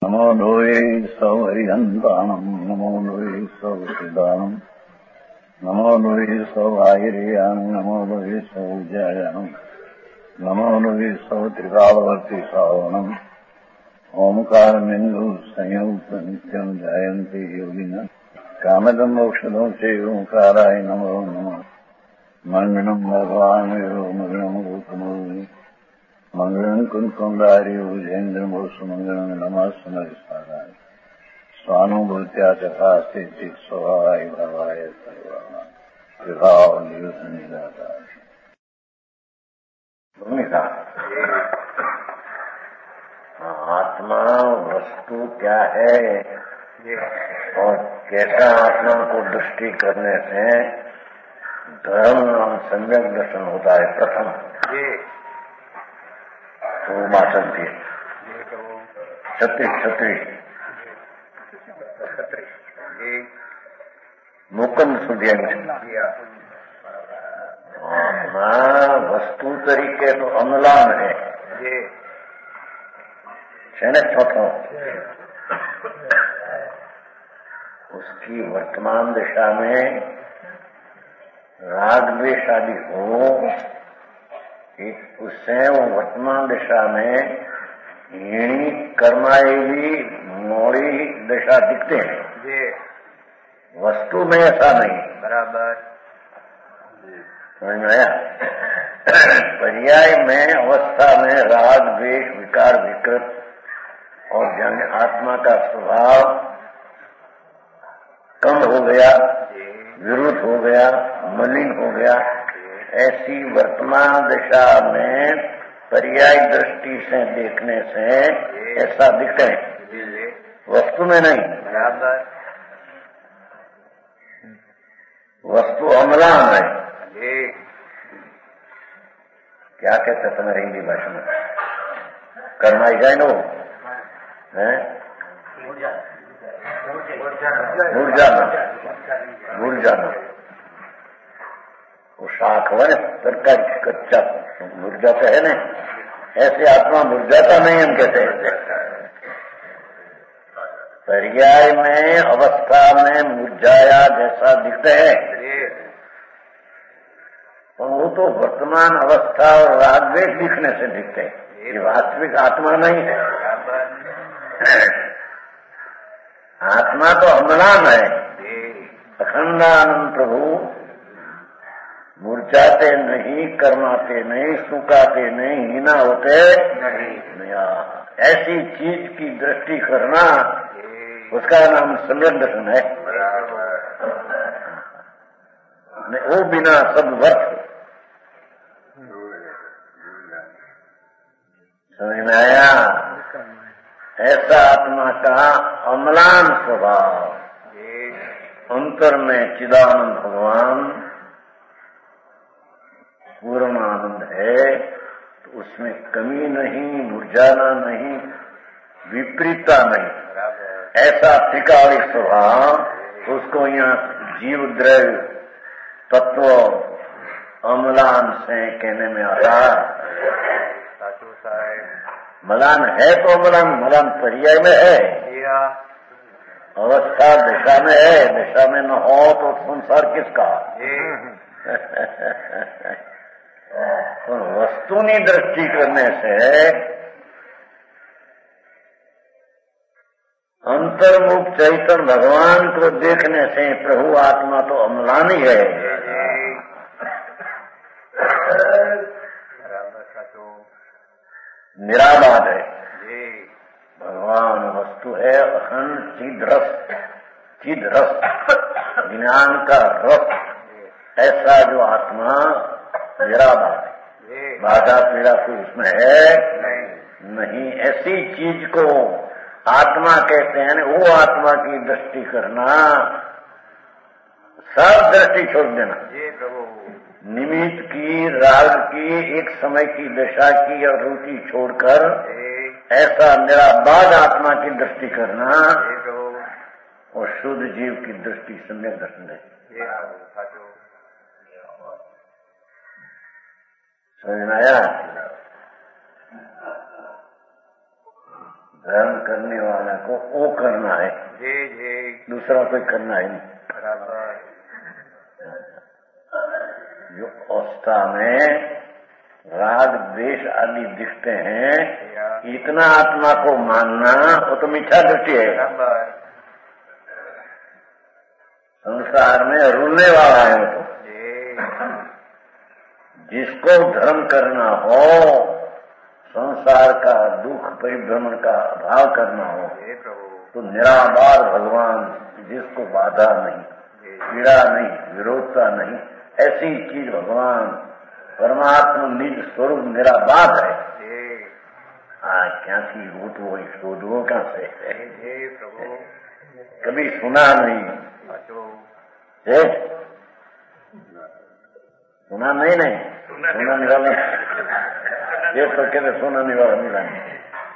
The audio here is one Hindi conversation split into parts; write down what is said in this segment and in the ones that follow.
नमो लोये सौहरिहन्ताणम् नमो लोये सौहृदानम् नमो लोये सौभागिर्याम् नमो लोये सौज्यायाम् नमो लोये सौत्रिकालवर्ति सावनम् ओंकारमिन्दु संयुक्त नित्यम् जायन्ति योगिनः कामदम् मोक्षदम् चैवोंकाराय नमो नमः मङ्गलम् भगवान् विरो मङ्गलम् रूपमोहि मंगलम कुंकुंडारी उजेन्द्रमोसु मंगलम नमः सुमरिस्ताराय स्वानुभूत्या तथा स्थिति स्वभावाय भावाय विभाव निजाता भूमिका। आत्मा वस्तु क्या है और कैसा आत्मा को दृष्टि करने से धर्म और सम्यक दर्शन होता है। प्रथम तो माँ चलती है छत्री मुकुंद सुधिया वस्तु तरीके तो अमलान है चौथो उसकी वर्तमान दिशा में राग द्वेष आदि हो उससे वो वर्तमान दिशा में हीणी कर्माएगी मोड़ी दिशा दिखते हैं। वस्तु में ऐसा नहीं। बराबर समझ में आया। पर्याय में अवस्था में राग द्वेष विकार विकृत और जन आत्मा का स्वभाव कम हो गया, विरुद्ध हो गया, मलिन हो गया। ऐसी वर्तमान दिशा में पर्याय दृष्टि से देखने से ऐसा दिखते हैं, वस्तु में नहीं। बराबर वस्तु अमलान है। क्या कहते तुम्हारे हिंदी भाषा में? कर्माई जाए नो है भूल जाना वो शाख हुआ ना तरकारी कच्चा मुरझाता है ना, ऐसे आत्मा मुरझाता नहीं हम कहते हैं। पर्याय में अवस्था में मुरझाया जैसा दिखते हैं और वो तो वर्तमान अवस्था और रागद्वेष दिखने से दिखते हैं। ये वास्तविक आत्मा नहीं है। आत्मा तो अमलान है। अखंडानंद प्रभु मुरझाते नहीं, कर्माते नहीं, सुखाते नहीं, हीना होते नहीं। ऐसी चीज की दृष्टि करना उसका नाम सम्यक दर्शन है। वो बिना सब व्यर्थ। समझ में आया? ऐसा आत्मा का अम्लान स्वभाव, अंतर में चिदानंद भगवान पूर्ण आनंद है, तो उसमें कमी नहीं, मुरझाना नहीं, विपरीतता नहीं। ऐसा त्रिकाली स्वभाव उसको यहाँ जीव द्रव्य तत्व अमलान से कहने में आता। मलान है तो मलान पर्याय में है, अवस्था दिशा में है। दिशा में न हो तो संसार किसका? और वस्तुनी दृष्टि करने से अंतर्मुख चैतन्य भगवान को देखने से प्रभु आत्मा तो अम्लान ही है। निराबाद है। भगवान वस्तु है, अखंड चिद रस ज्ञान का रस। ऐसा जो आत्मा निराबाद है, बाधा पीड़ा कोई उसमें है नहीं। ऐसी चीज को आत्मा कहते हैं। वो आत्मा की दृष्टि करना, सब दृष्टि छोड़ देना। निमित्त की, राग की, एक समय की, दशा की और रुचि छोड़कर ऐसा निराबाद आत्मा की दृष्टि करना और शुद्ध जीव की दृष्टि सम्यक दर्शन है। समझ में आया? धर्म करने वाला को वो करना है, दूसरा कोई करना है नहीं। जो अवस्था में राग द्वेष आदि दिखते हैं, इतना आत्मा को मानना वो तो मिथ्या दृष्टि है। संसार में रुलने वाला है वो तो। जिसको धर्म करना हो, संसार का दुख परिभ्रमण का भाव करना हो, तो निराबार भगवान जिसको बाधा नहीं, पीड़ा नहीं, विरोधता नहीं, ऐसी चीज भगवान परमात्मा निज स्वरूप निराबार है। क्या थी वो तो वही शोधो कहाँ से कभी सुना नहीं, सुना नहीं सुना नहीं वाला ये तो कहते सुना नहीं वाला मिला नहीं।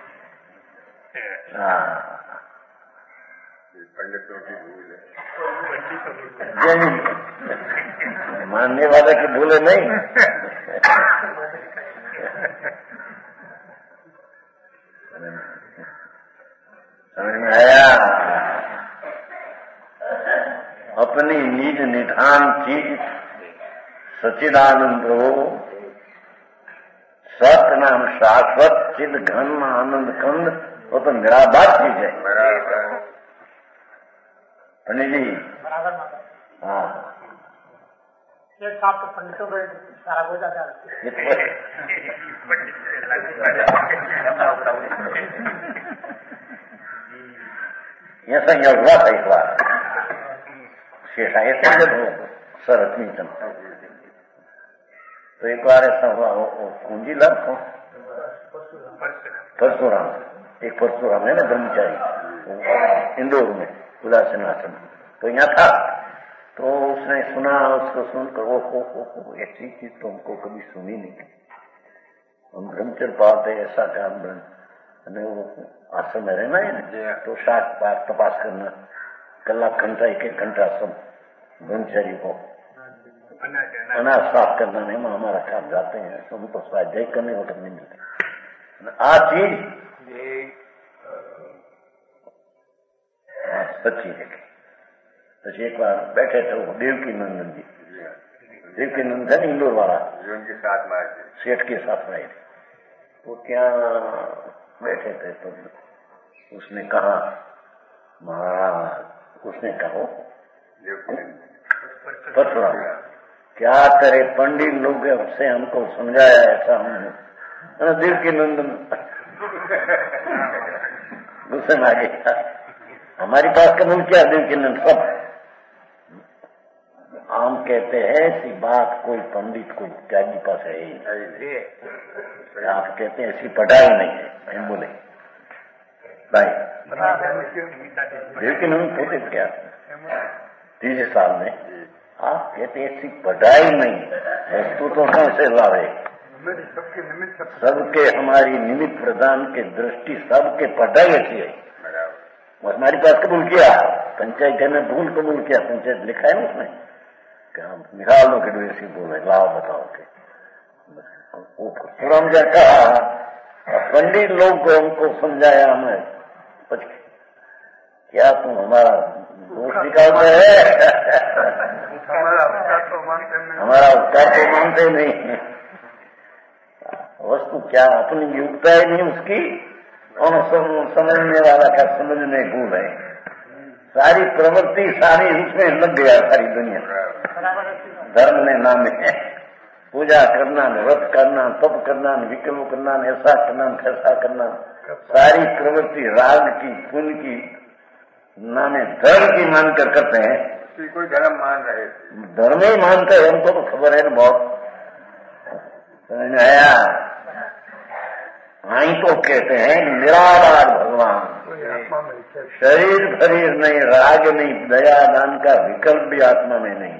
पंडितों की भूल है, मानने वाले की भूले नहीं। समझ में आया? अपनी निज निधान चीज सच्चिदानंद हो, सत्य नाम शाश्वत चिद घन आनंद कंद, वो तो निराबार चीज है। पंडित जी हाँ, एक साथ तो पंडितों को सारा हो जाता है। यह संयोग हुआ था एक बार, शेषा ऐसा जब शरत नीतन, तो एक बार ऐसा हुआ, वो कुंजी लग परशुराम, एक परशुराम है ना ब्रह्मचारी इंदौर में उदासीन आश्रम, तो यहाँ था। तो उसने सुना, उसको सुनकर वो ऐसी चीज तो हमको कभी सुनी नहीं। हम ब्रह्मचर्य पाते ऐसा काम वो आश्रम में रहना है, तो शाक पाक तपास करना, कलाक घंटा एक एक घंटा सब ब्रह्मचारी को अनाज साफ करना नहीं, हमारा काम जाते हैं, सब तो स्वाध्याय करने को नहीं मिलते। आ चीज सच्ची है। तो एक बार बैठे थे वो देवकी नंदन जी, देवकी नंदन इंदौर वाला, उनके साथ में सेठ के साथ में थे। वो क्या बैठे थे, तो उसने कहा महाराज, उसने कहा परशुराम क्या करे, पंडित लोग से हमको समझाया ऐसा हमने, देवकी नंदन गुस्से में आ गया, हमारी पास कबूल किया देवकी नंदन सब। हम कहते हैं ऐसी बात कोई पंडित कोई त्यागी पास है ही, आप कहते हैं ऐसी पढ़ाई नहीं है। हम बोले भाई देवकी नंदन खोते क्या 30 साल में, आप कहते ऐसी पढ़ाई नहीं, वस्तु तो कैसे लावे, सबके हमारी निमित्त प्रदान के दृष्टि सबके पढ़ाई अच्छी है। हमारी पास कबूल किया, पंचायत ने भूल कबूल किया, पंचायत लिखा है उसमें क्या निकाल लो कि ऐसी बोले, लाओ बताओ के वो परशुराम क्या कहा, पंडित लोग को हमको समझाया, हमें क्या तुम हमारा दोष निकालते है, हमारा उपकार तो मानते नहीं, वस्तु क्या अपनी योग्यता ही नहीं उसकी, और समझने वाला का समझने भूल है, सारी प्रवृत्ति सारी उसमें लग गया, सारी दुनिया धर्म ने नाम है, पूजा करना, व्रत करना, तप करना, विकल्प करना, ऐसा करना, कैसा करना, सारी प्रवृत्ति राग की पुण्य की नामे धर्म की मानकर करते हैं। कोई धर्म मान रहे, धर्म ही मानते हैं, हमको तो खबर है ना बहुत, समझ में आया? आई तो कहते हैं निराधार भगवान, शरीर शरीर नहीं, राग नहीं, दया दान का विकल्प भी आत्मा में नहीं।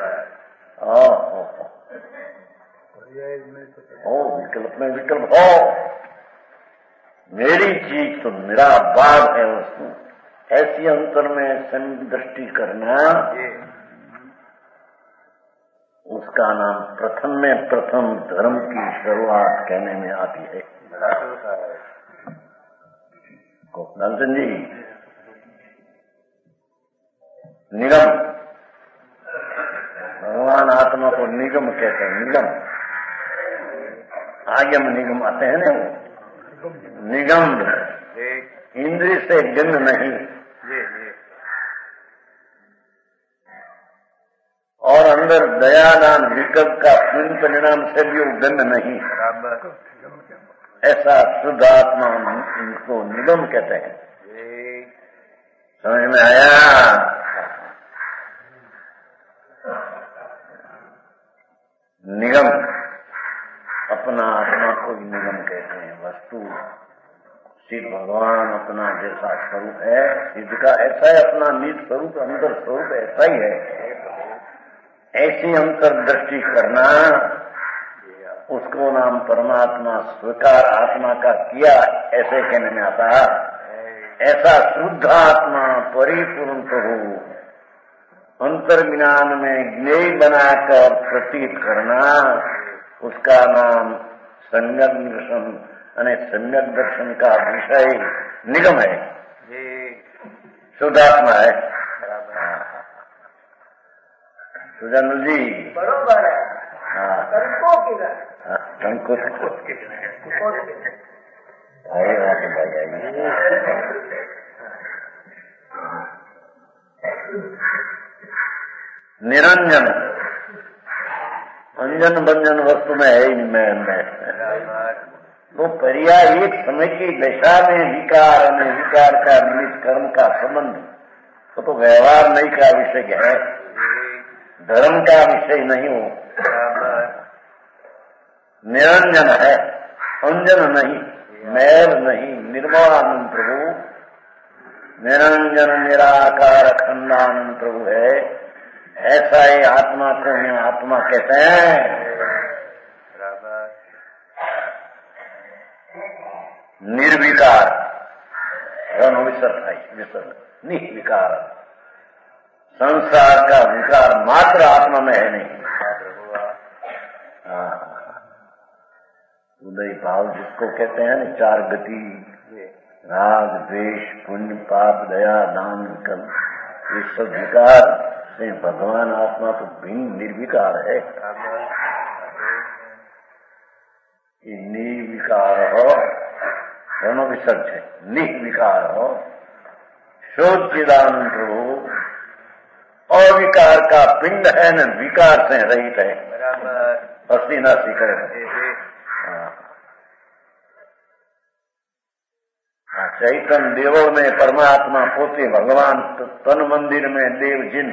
हो विकल्प में विकल्प हो, मेरी चीज तो निराबार है उसको, ऐसी अंतर में दृष्टि करना, उसका नाम प्रथम में प्रथम धर्म की शुरुआत कहने में आती है। लालचंद जी, निगम, भगवान आत्मा को निगम कहते हैं। निगम, आगम निगम आते हैं ना, वो निगम इंद्रिय से भिन्न नहीं, और अंदर दयादान विकल्प का पूर्ण परिणाम से भी वो भिन्न नहीं। ऐसा शुद्ध आत्मा उनको निगम कहते हैं। समझ में आया? निगम, अपना आत्मा को ही निगम कहते हैं। वस्तु सिद्ध भगवान अपना जैसा स्वरूप है, सिद्ध का ऐसा है, अपना निज स्वरूप अंतर स्वरूप ऐसा ही है। ऐसी अंतर्दृष्टि करना, उसको नाम परमात्मा स्वीकार आत्मा का किया, ऐसे कहने में आता है। ऐसा शुद्ध आत्मा परिपूर्ण प्रभु अंतर्ज्ञान में ज्ञेय बनाकर प्रतीत करना, उसका नाम सम्यक दर्शन, यानी सम्यक दर्शन का विषय निगम है, शुद्ध आत्मा है। सुजानंद जी बरोबर है। हाँ, निरंजन, अंजन बंजन वस्तु में है ही मैं वो पर्याय एक समय की दशा में विकार और विकार का निमित्त कर्म का संबंध, वो तो व्यवहार नहीं का विषय है, धर्म का विषय नहीं हो। निरंजन है, अंजन नहीं, मैल नहीं, निर्मलानंद प्रभु, निरंजन निराकार अखंडानंद प्रभु है। ऐसा ही आत्मा को ही आत्मा कहते हैं। निर्विकार, निर्विकार, संसार का विकार मात्र आत्मा में है नहीं। उदय भाव जिसको कहते हैं ना, चार गति, राग द्वेष पुण्य पाप दया दान विकल्प, ये सब विकार से भगवान आत्मा तो भिन्न निर्विकार है। ये निर्विकार हो, दोनों विसर्ज है, निर्विकार हो, शुद्ध चिदानंद प्रभु, अविकार का पिंड है न, विकार से रहित है, अस्थि नास्ति करे। चैतन्य देवल में परमात्मा पोते भगवान, तन मंदिर में देव जिन,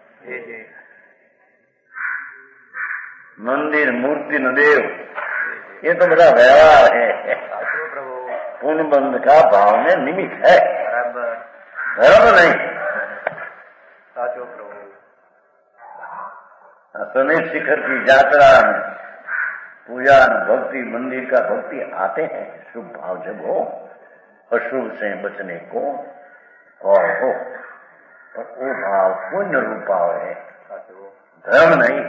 मंदिर मूर्ति न देव, ये तो बड़ा व्यवहार है, पुण्य बंध का भाव में निमित्त है, धर्म नहीं। सुनील शिखर की यात्रा में पूजा भक्ति, मंदिर का भक्ति आते हैं, शुभ भाव जब हो, अशुभ से बचने को और हो, और वो भाव पुण्य रूप भाव है, धर्म नहीं।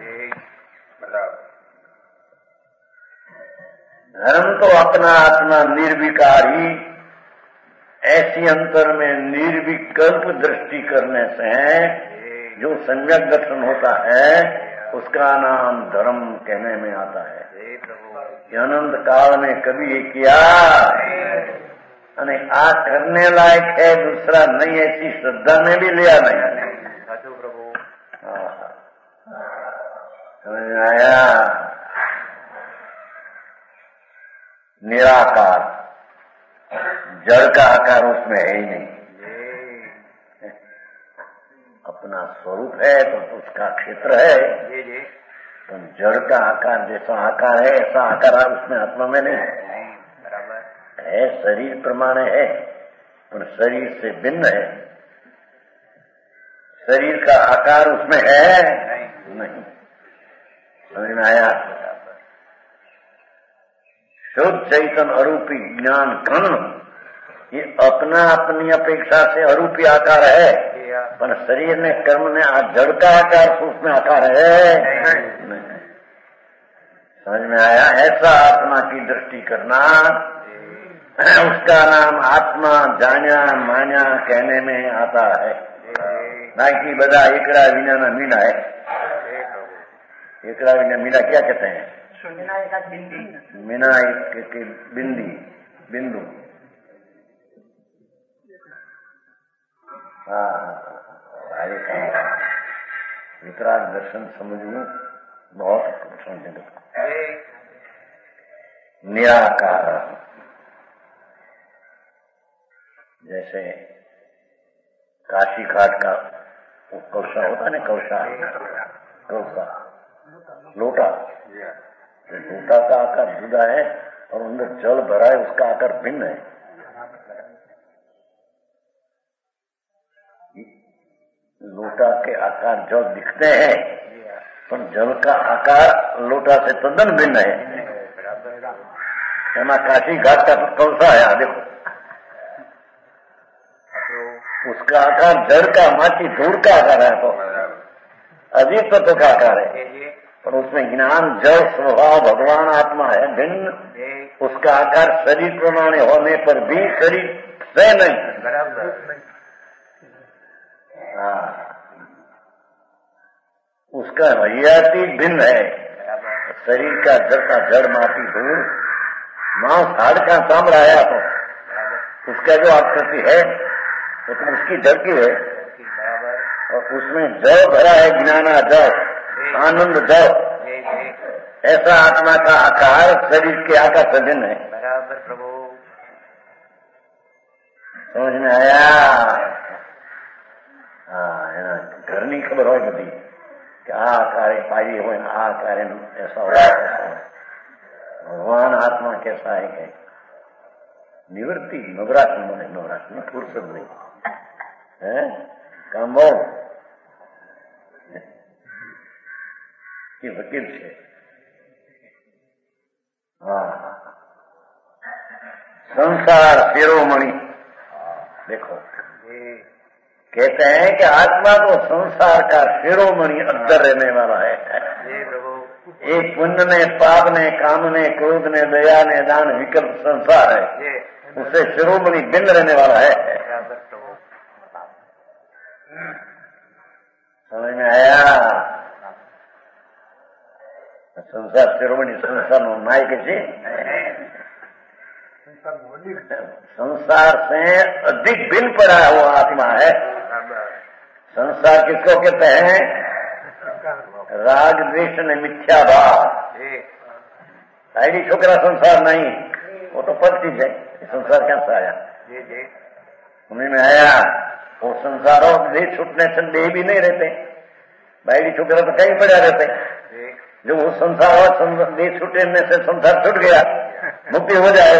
धर्म तो अपना आत्मा निर्विकारी, ऐसी अंतर में निर्विकल्प दृष्टि करने से जो सम्यक दर्शन होता है, उसका नाम धर्म कहने में आता है। अनंत काल में कभी ये किया, आ करने लायक है, दूसरा नहीं, ऐसी श्रद्धा में भी लिया नहीं। समझ में आया? निराकार, जड़ का आकार उसमें है ही नहीं, अपना स्वरूप है तो उसका क्षेत्र है, तो जड़ का आकार जैसा आकार है ऐसा आकार उसमें आत्मा में नहीं है। शरीर प्रमाण है, पर शरीर से भिन्न है, शरीर का आकार उसमें है नहीं। समझ में आया? शुद्ध चैतन्य अरूपी ज्ञान कर्ण, ये अपना अपनी अपेक्षा से अरूपी आकार है, पर शरीर ने कर्म ने जड़ का आकार उसमें आकार है नहीं। समझ में आया? ऐसा आत्मा की दृष्टि करना, उसका नाम आत्मा जान्या मान्या कहने में आता है। बाकी बदा एकड़ा विना ना मीना है। एकड़ा विना मीना क्या कहते हैं? मीना एक बिंदु। वितराग दर्शन समझू बहुत समझ। निराकार जैसे काशी घाट का कौशा होता है ना, कौशा लोटा, लोटा का आकार जुदा है और अंदर जल भरा है, उसका आकार भिन्न है। लोटा के आकार जो दिखते हैं पर जल का आकार लोटा से तद्दन भिन्न है। काशी घाट का कौशा है, देखो उसका आकार जड़ का माटी धूल का आकार है, तो अजीब तत्व का आकार है, पर उसमें ज्ञान जड़ स्वभाव भगवान आत्मा है भिन्न। उसका आकार शरीर प्रमाण होने पर भी शरीर से नहीं, उसका हरियाती भिन्न है। शरीर का जड़ माटी धूल मांस हाड़ का सामरा आया, तो उसका जो आकृति है वो तो उसकी जड़ की है, और उसमें जड़ भरा है, ज्ञाना जड़, आनंद जड़। ऐसा आत्मा का आकार शरीर के आकार से भिन्न है। बराबर प्रभु, समझ में आया? घरनी खबर हो बधी कि आ आकार पाई हो, आ आकार ऐसा हो, ऐसा हो। भगवान आत्मा कैसा है कि निवृत्ति नवरात्र में, नवरात्र में फुर्सत नहीं है, काम बहुत कि वकील છે। संसार शिरोमणि, देखो कहते हैं कि आत्मा तो संसार का शिरोमणि अंदर रहने वाला है। एक पुण्य ने, पाप ने, काम ने, क्रोध ने, दया ने, दान विकल्प संसार है, उससे शिरोमणि भिन्न रहने वाला है। समझ में आया? संसार शिरोमणि, संसार नो नायक છે। संसार से अधिक भिन्न पड़ा हुआ आत्मा है। संसार किसको कहते हैं? राग द्वेष ने मिथ्या भाव। आईडी छोकरा संसार नहीं, वो तो पद चीज है। संसार क्या से आया? समझ में आया? वो संसार और देह छूटने से देह भी नहीं रहते। बाईडी छोकरा तो कहीं पड़ा रहते। जो वो संसार और देह छूटने से संसार छूट गया, मुक्ति हो जाए।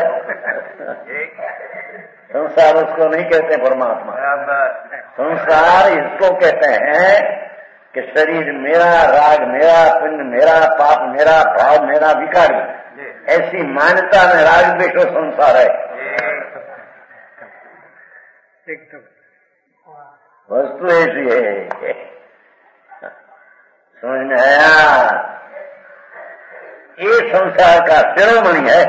संसार उसको नहीं कहते परमात्मा। संसार इसको कहते हैं कि शरीर मेरा, राग मेरा, पुण्य मेरा, पाप मेरा, भाव मेरा, विकार। ऐसी मान्यता में राग द्वेष संसार है। वस्तु ऐसी है। समझ में आया? ये संसार का शिरोमणि है।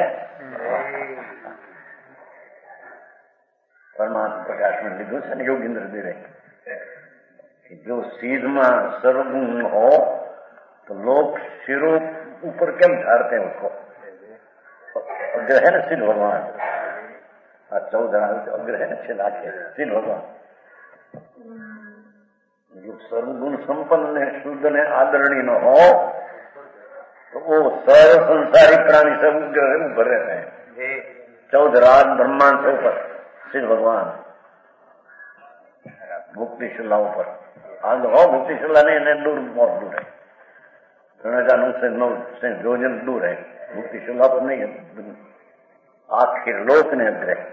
परमात्मा प्रकाश में लिखो से योगेंद्र दे रहे कि जो सीध में सर्वगुण हो तो लोग सिरों ऊपर क्यों झाड़ते हैं उसको? अग्र है ना सिद्ध भगवान, 14 अग्र है ना छिला के सिद्ध भगवान। जो सर्वगुण संपन्न ने, शुद्ध ने, आदरणीय न हो तो वो सर्व संसारी प्राणी सब उग्र ऊपर रहते हैं। 14 ब्रह्मांड से ऊपर सिद्ध भगवान मुक्तिशुला ऊपर आग हो। मुक्तिशुला नहीं, दूर, बहुत दूर है। 9 योजन दूर है। मुक्तिशुला पर नहीं है, आखिर लोक ने अग्रह।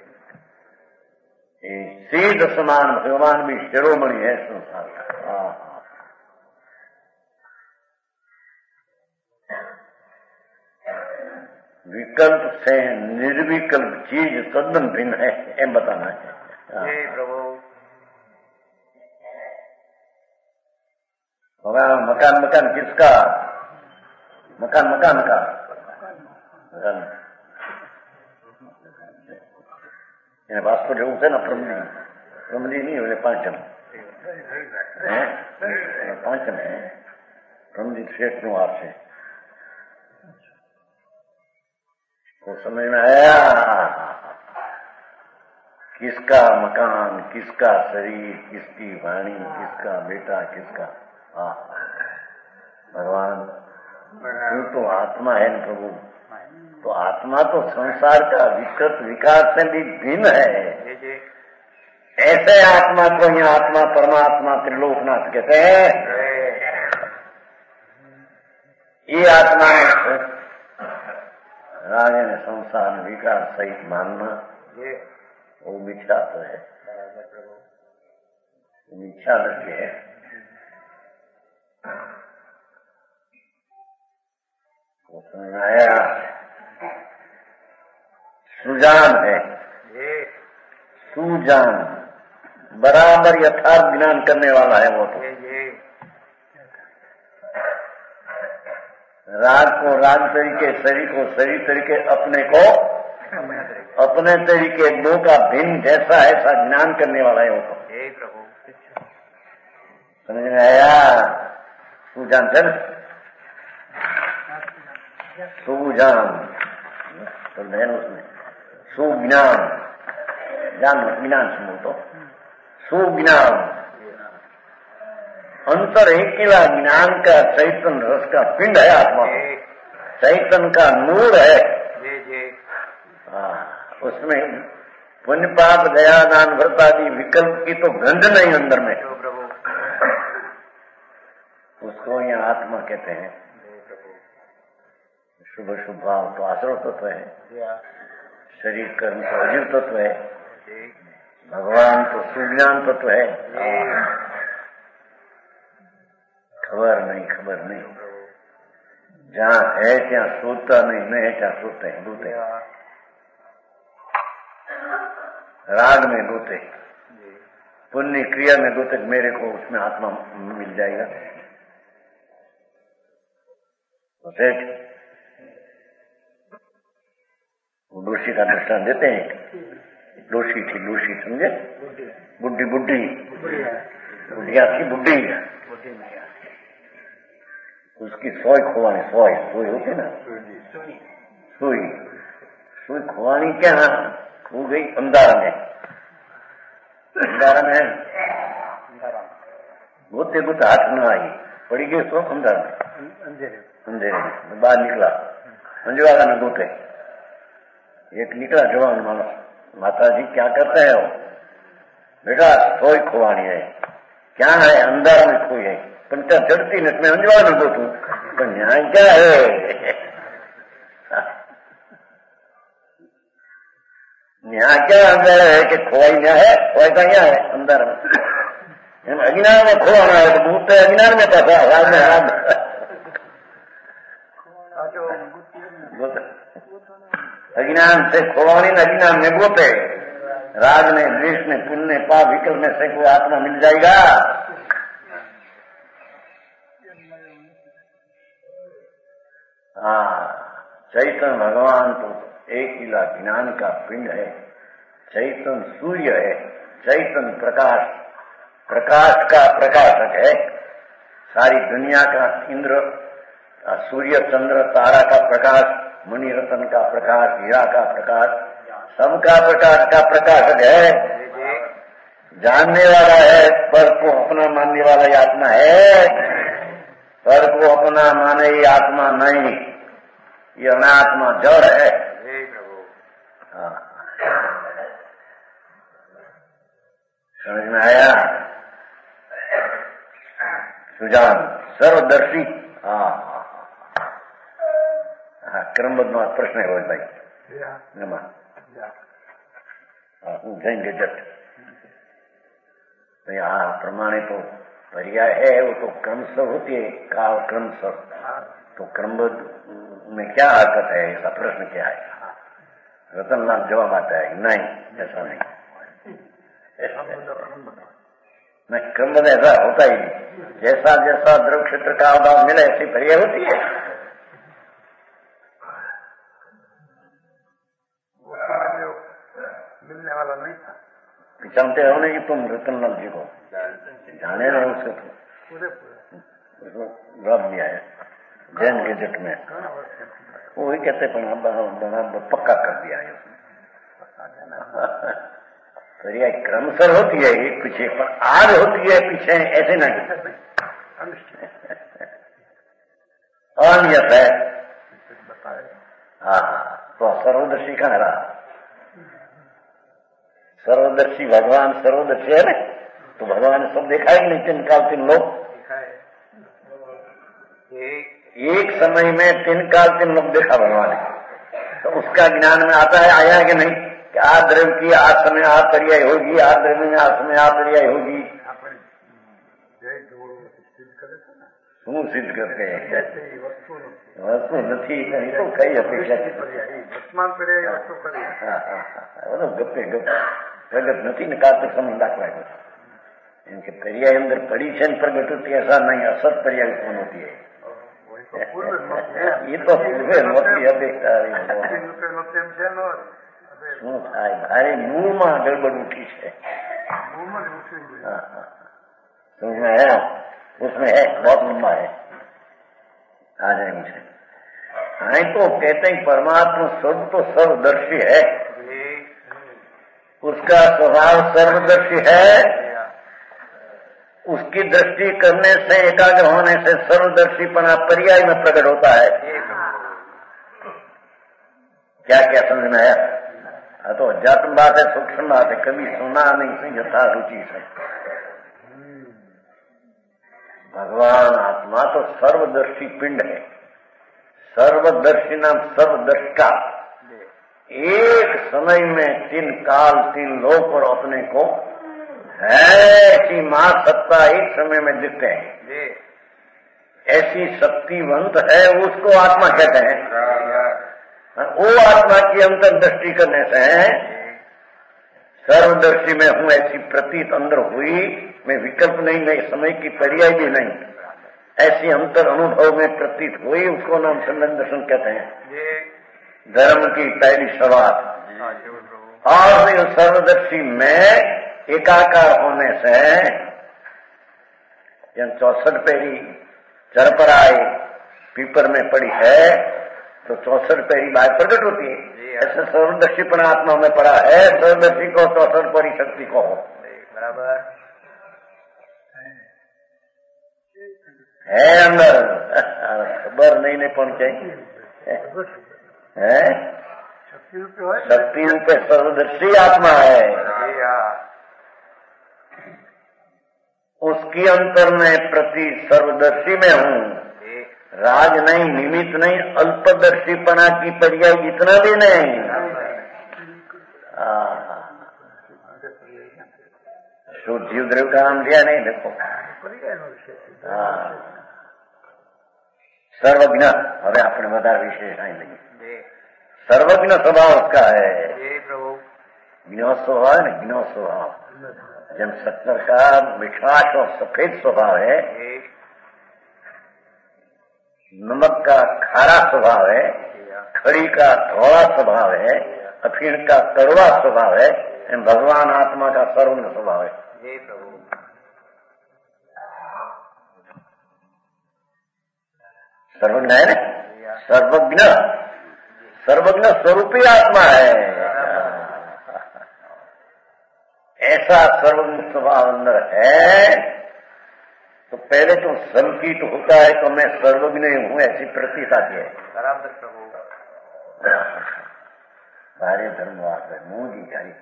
सीध समान भगवान भी शिरोमणि है संसार का। विकल्प से निर्विकल्प चीज तद्दन भिन्न है, एम बताना है। प्रभु, मकान किसका? मकान का એને વાસ્તુ જેવું છે ને પ્રમદી નહીં એટલે પાંચમ પાંચમ प्रमदीप शेठ नु आप से तो समझ में आया किसका मकान, किसका शरीर, किसकी वाणी, किसका बेटा, किसका भगवान तू तो आत्मा है न प्रभु। तो आत्मा तो संसार का विकृत विकार से भी भिन्न है। ऐसे आत्मा को ही आत्मा परमात्मा त्रिलोकनाथ कहते हैं। ये आत्मा राजे ने संसार में विकार सहित मानना वो मिथ्या तो है, मिथ्या लक्ष्य है। वो समझ आया सुजान है, सुजान बराबर यथार्थ ज्ञान करने वाला है वो तो। राग को राग तरीके, शरीर को शरीर तरीके, अपने को अपने तरीके, दो का भिन्न जैसा ऐसा ज्ञान करने वाला है वो तो। समझ में आया? सुजान चल सुजान तो बहन उसमें सुज्ञान ज्ञान विज्ञान समूह तो सुज्ञान अंतर अकेला ज्ञान का चैतन्य रस का पिंड है आत्मा, चैतन्य का नूर है। उसमें पुण्य पाप दया दान व्रत आदि विकल्प की तो गंध नहीं अंदर में, उसको यहाँ आत्मा कहते हैं। शुभ शुभ भाव तो आश्रव तत्व है, शरीर कर्म तो अजीव तत्व है, भगवान तो सुज्ञान तत्व है। खबर नहीं जहाँ है ત્યાં सोचता नहीं, न है ત્યાં सोचते हैं, डूते राग में डूते, पुण्य क्रिया में डूते, मेरे को उसमें आत्मा मिल जाएगा। तो सेठ दोषी का दृष्टान देते हैं। दोषी थी, दोषी समझे, बुढ़ी बुढ़िया थी, बुढ़ी उसकी सोई खोवानी, सोई होती ना, सुई खोवानी क्या खो गई अंधारा में, गोते गोते हाथ न आई, पड़ी गई सो अंधारा में, अंधेरे में बाहर निकला, मंजुआला न गोते एक निकला जवान मानस, माता जी क्या करते हैं वो? बेटा सोई खोवानी है, क्या है? अंधारा में खोई है, पंचा चढ़ती न मैं अंजवान न गोतू, पर न्याय क्या है? न्याय क्या अंदर है कि खोवाई न्याय है? खोवाई का यहाँ है अंदर में, अज्ञान में खोवाना है तो भूत अज्ञान में पैसा राज में राज अज्ञान से खोवानी न अज्ञान में गोते, राग में द्वेष में पुण्य पाप विकल्प में से कोई आत्मा मिल जाएगा? चैतन्य भगवान तो एक ही ज्ञान का पिंड है, चैतन्य सूर्य है, चैतन्य प्रकाश का प्रकाशक है। सारी दुनिया का इंद्र, सूर्य, चंद्र, तारा का प्रकाश, मणिरत्न का प्रकाश, हीरा का प्रकाश, सबका प्रकाश का प्रकाशक है। जानने वाला है, पर को अपना मानने वाला ही आत्मा है, पर को अपना माने ही आत्मा नहीं, ये अनात्मा जड़ है। समझ में आया? सुजान सर्वदर्शी। क्रमबद्ध प्रश्न है रोज भाई जैन जट प्रमाणे तो पर्याय है, वो तो क्रमशः होती है, काल क्रमशः, तो क्रमबद्ध में क्या हरकत है? ऐसा प्रश्न क्या है? रतनलाल जवाब आता है नहीं, ऐसा नहीं, क्रमबद्ध ऐसा होता ही नहीं। जैसा जैसा द्रव क्षेत्र का अभाव मिले ऐसी पर्याय होती है। मिलने वाला नहीं था। जानते हो नहीं तुम रतनलाल जी को? जाने रहे उसको तो पूरे रब लिया है जैन गेजेट में, वही कहते बना पक्का कर दिया है उसने। पर्याय क्रमशः होती है एक पीछे, पर आज होती है पीछे ऐसे नहीं, अनियत है। हाँ, तो सर्वदर्शी कहाँ रहा? सर्वदर्शी भगवान सर्वदर्शी है ना, तो भगवान ने सब देखा ही नहीं, 3 काल 3 लोग। एक समय में 3 काल 3 लोग देखा भगवान ने, तो उसका ज्ञान में आता है, आया है कि नहीं कि आ द्रव्य की आज समय आ पर्याय होगी, आ द्रव्य में आज समय आ पर्याय होगी। શું સિદ્ધ કરते हैं? वस्तु નથી नहीं तो कई अपेक्षा गप्पे गप प्रगट નથી ને કાતે સંબંધ દાખવાય એમ કે पर्याय अंदर पड़ी છે ने प्रगट होती ऐसा नहीं, असत पर्याय उत्पन्न होती है। ये तो पूर्वे नહોતી અપેક્ષા શું થાય ભારે મૂળમાં ગડબડ ઉઠી છે। समझ में आया? उसमें है बहुत लंबा है, आ जाएंगे से। नहीं तो कहते हैं परमात्मा स्वरूप तो सर्वदर्शी है, उसका स्वभाव सर्वदर्शी है, उसकी दृष्टि करने से एकाग्र होने से सर्वदर्शीपना पर्याय में प्रकट होता है। क्या क्या समझ में आया? हाँ तो अध्यात्म बात है, सूक्ष्म बात है, कभी सुना नहीं से यथा रुचि से। भगवान आत्मा तो सर्वदर्शी पिंड है, सर्वदर्शी नाम सर्वदर्शिका, एक समय में 3 काल 3 लोक और अपने को है ऐसी मां सत्ता एक समय में दिखते हैं, ऐसी शक्तिवंत है, उसको आत्मा कहते हैं। वो आत्मा की अंतर्दृष्टि करने से सर्वदर्शी में हूं ऐसी प्रतीत अंदर हुई, मैं विकल्प नहीं, मैं समय की पर्याय भी नहीं, ऐसी अंतर अनुभव में प्रतीत हुई, उसको नाम संबंध दर्शन कहते हैं। धर्म की पहली शुरुआत। और सर्वदर्शी में एकाकार होने से 64 पैरी चरपराई पीपर में पड़ी है तो 64 पैरी बात प्रकट होती है। ऐसे सर्वदर्शीपण आत्मा में पड़ा है, सर्वदर्शी को 64 परी शक्ति को हो बराबर है अंदर, खबर नहीं पहुंचे है, शक्ति रूपे सर्वदर्शी आत्मा है, उसकी अंतर में प्रति सर्वदर्शी में हूं, राज नहीं, निमित्त नहीं, अल्पदर्शीपना की पर्याय इतना भी नहीं। શું જીવદ્રવ્ય का नाम दिया नहीं? देखो सर्वज्ञ, હવે આપણે વધારે વિશેષ અહીં લઈએ, सर्वज्ञ स्वभाव उसका है। ज्ञ स्वभाव है ना, ज्ञ स्वभाव, जब शक्कर का मिठास और सफेद स्वभाव है, नमक का खारा स्वभाव है, खड़ी का धौला स्वभाव है, अफीण का कड़वा स्वभाव है, भगवान आत्मा का सर्वज्ञ स्वभाव है। सर्वज्ञ है ना, सर्वज्ञ, सर्वज्ञ स्वरूपी आत्मा है, ऐसा सर्वज्ञ स्वभाव अंदर है। तो पहले तो संकीट होता है तो मैं सर्वज्ञ हूं ऐसी प्रतीत आती है। सारे धर्मवाद है, मुंह की जारी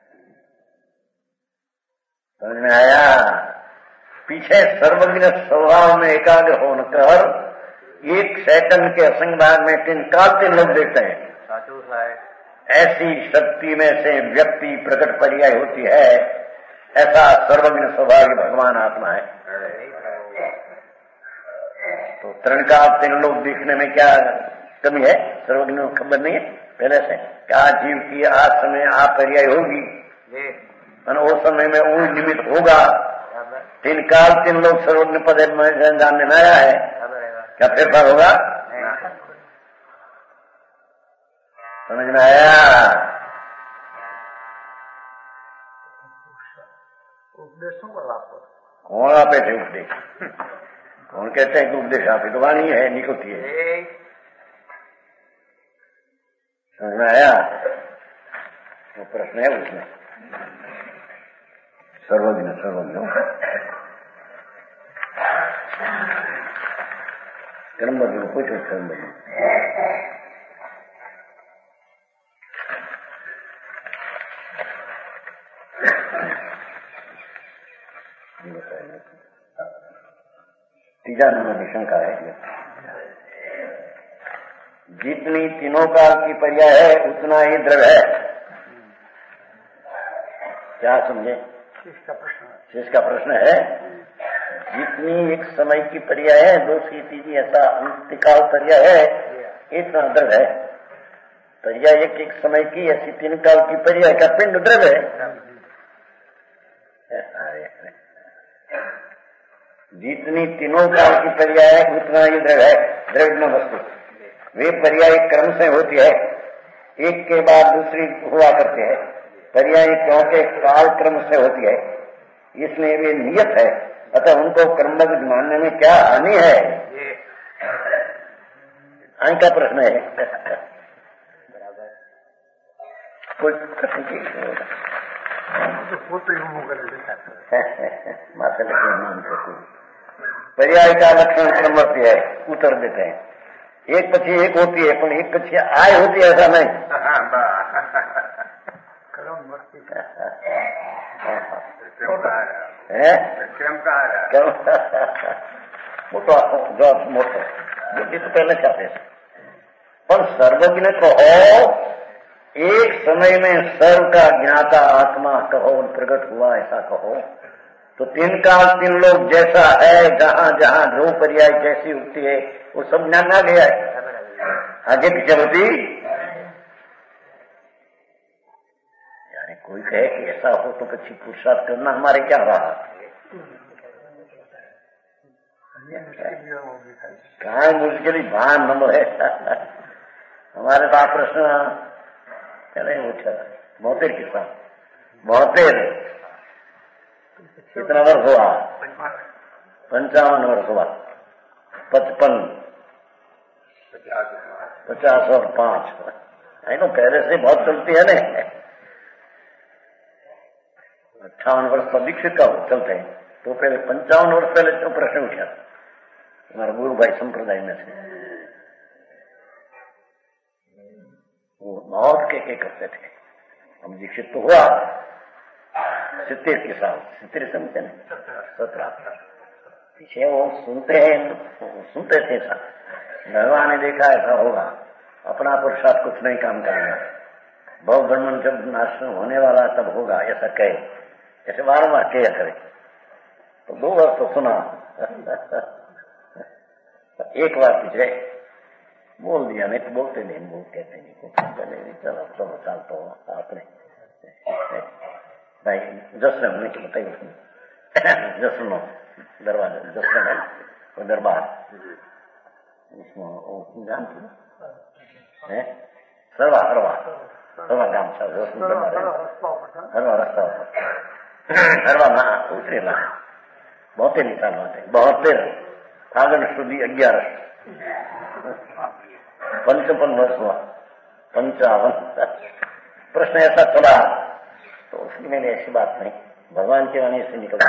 समझ में आया? पीछे सर्वज्ञ स्वभाव में एकाग्र होकर 1 सेकंड के असंग भाग में 3 काल 3 लोग देखते हैं, ऐसी शक्ति में से व्यक्ति प्रकट पर्याय होती है। ऐसा सर्वज्ञ स्वभाव भगवान आत्मा है। तो 3 काल 3 लोग देखने में क्या कमी है? सर्वज्ञ को खबर नहीं है पहले से क्या जीव की आज समय आ पर्याय होगी, उस समय में वो निमित्त होगा। 3 काल 3 लोग सर्वज्ञ पद जानने में आया है, क्या फेरफार होगा? समझ में आया? उपदेशों का लाभ होता कौन आपे थे उपदेश? कौन कहते हैं कि उपदेश आप ही तो वाणी है, नहीं होती है। समझ में आया? वो प्रश्न है उसमें सर्वज्ञ कर्म बदलो, कुछ कर्म बदलो। तीसरा नंबर की शंका है, जितनी तीनों काल की पर्याय है उतना ही द्रव्य है। क्या समझे? इसका प्रश्न है, जितनी एक समय की पर्याय है, दूसरी तीसरी ऐसा अंतकाल पर्याय है, इतना द्रव्य है। पर्याय एक समय की, ऐसी तीन काल की पर्याय का पिंड द्रव्य है। जितनी तीनों काल की पर्याय है उतना ही द्रव्य है। द्रव्य वस्तु वे पर्याय क्रम से होती है, एक के बाद दूसरी हुआ करते हैं। पर्याय क्योंकि काल क्रम से होती है, इसलिए वे नियत है, अतः उनको क्रमबद्ध मानने में क्या हानि है? आई का प्रश्न है। कोई माता मान सकूं पर्याय का लक्षण क्रमवर्ती है, उत्तर देते हैं। एक पक्षी एक होती है, पर एक पक्षी आय होती है, ऐसा नहीं। वो तो मोटो ये तो पहले चाहते हैं, पर सर्वज्ञ कहो, एक समय में सर्व का ज्ञाता आत्मा कहो प्रकट हुआ, ऐसा कहो तो तीन काल तीन लोग जैसा है, जहां जहां जो पर्याय जैसी उठती है वो सब ज्ञान आ गया है। आगे पीछे होती यानी कोई कहे कि ऐसा हो तो पक्षी पुरुषार्थ करना हमारे क्या रहा? कहा मुश्किल भान नंबर है। हमारे पास प्रश्न चले उठा बहुतेर के साथ बहुतेर कितना वर्ष हुआ? 55 वर्ष हुआ। 55 50 और 5 तो पहले से बहुत चलती है ना। 58 वर्ष पर दीक्षित का चलते हैं, तो पहले 55 वर्ष पहले तो प्रश्न उठा हमारे गुरु भाई संप्रदाय में से, वो बहुत के करते थे। हम दीक्षित तो हुआ 70 के साल, 70 समझते नहीं 17 पीछे वो सुनते थे सब। भगवान ने देखा ऐसा होगा, अपना पुरुषार्थ कुछ नहीं काम करेगा, बहुत ब्रह्मण जब नाश होने वाला तब होगा, ऐसा कहे, ऐसे बार कह करे। तो 2 वर्ष तो सुना। एक बार पीछे बोल दिया, नहीं तो बोलते नहीं, बोल कहते नहीं, चलो चलो चाल तो आपने भाई जश्न हमने की बताई उसमें जश्न दरवाजा जश्न है वो दरबार उसमें जानते हैं सर्वा गांव था जश्न दरबार हरवा रास्ता हरवा ना उतरेला 72 साल होते 72 फागण सुधी 11 55 वर्ष हुआ 55 प्रश्न ऐसा चला तो उसकी मैंने ऐसी बात नहीं, भगवान की वाणी से निकला।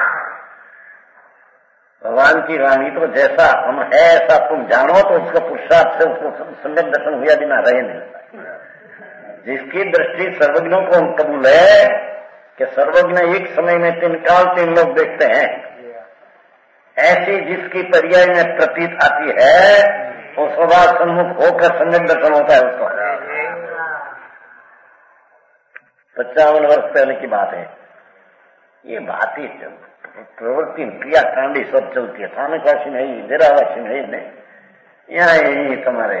भगवान की वाणी तो जैसा हम है ऐसा तुम जानो, तो उसका पुरुषार्थ से उसको सम्यक दर्शन हुआ बिना रहे नहीं। जिसकी दृष्टि सर्वज्ञों को कबूल है कि सर्वज्ञ एक समय में 3 काल 3 लोग देखते हैं, ऐसी जिसकी पर्याय में प्रतीत आती है वो सदा सम्मुख होकर सम्यक दर्शन होता है उसको। 55 वर्ष पहले की बात है ये। बात ही प्रवृत्ति क्रिया कांडी सब चलती है, स्थानकवासी नहीं, डेरावासी नहीं, यहाँ यही तुम्हारे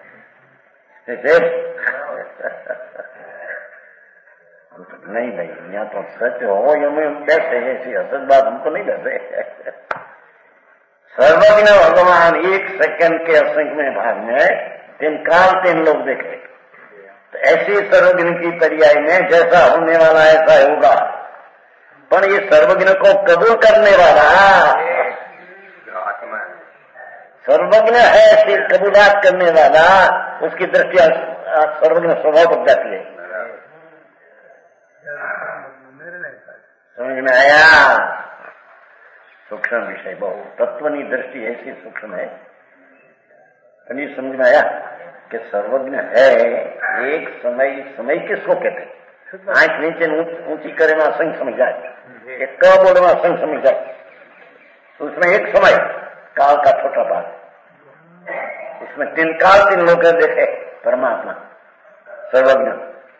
नहीं भाई, यहाँ तो सच हो ये में कैसे ऐसी असत बात हमको नहीं कहते। सर्वज्ञ भगवान 1 सेकंड के असंख्य भाग में 3 काल 3 लोग देखे, तो ऐसी सर्वज्ञ की पर्याय में जैसा होने वाला ऐसा होगा। पर ये सर्वज्ञ को कबूल करने वाला आत्मा सर्वज्ञ है, ऐसी कबूलात करने वाला, उसकी दृष्टि सर्वज्ञ स्वभाव बन जाती है। समझ में आया? सूक्ष्म विषय बहुत, तत्वनी दृष्टि ऐसी सूक्ष्म है। नहीं समझ में आया कि सर्वज्ञ है। एक समय किसको कहते हैं? आंख नीचे ऊंची करे ना संग समझ जाए, एक क बोले ना संग समझ जाए, उसमें एक समय काल का छोटा भाग, उसमें 3 काल 3 लोग देखे परमात्मा सर्वज्ञ।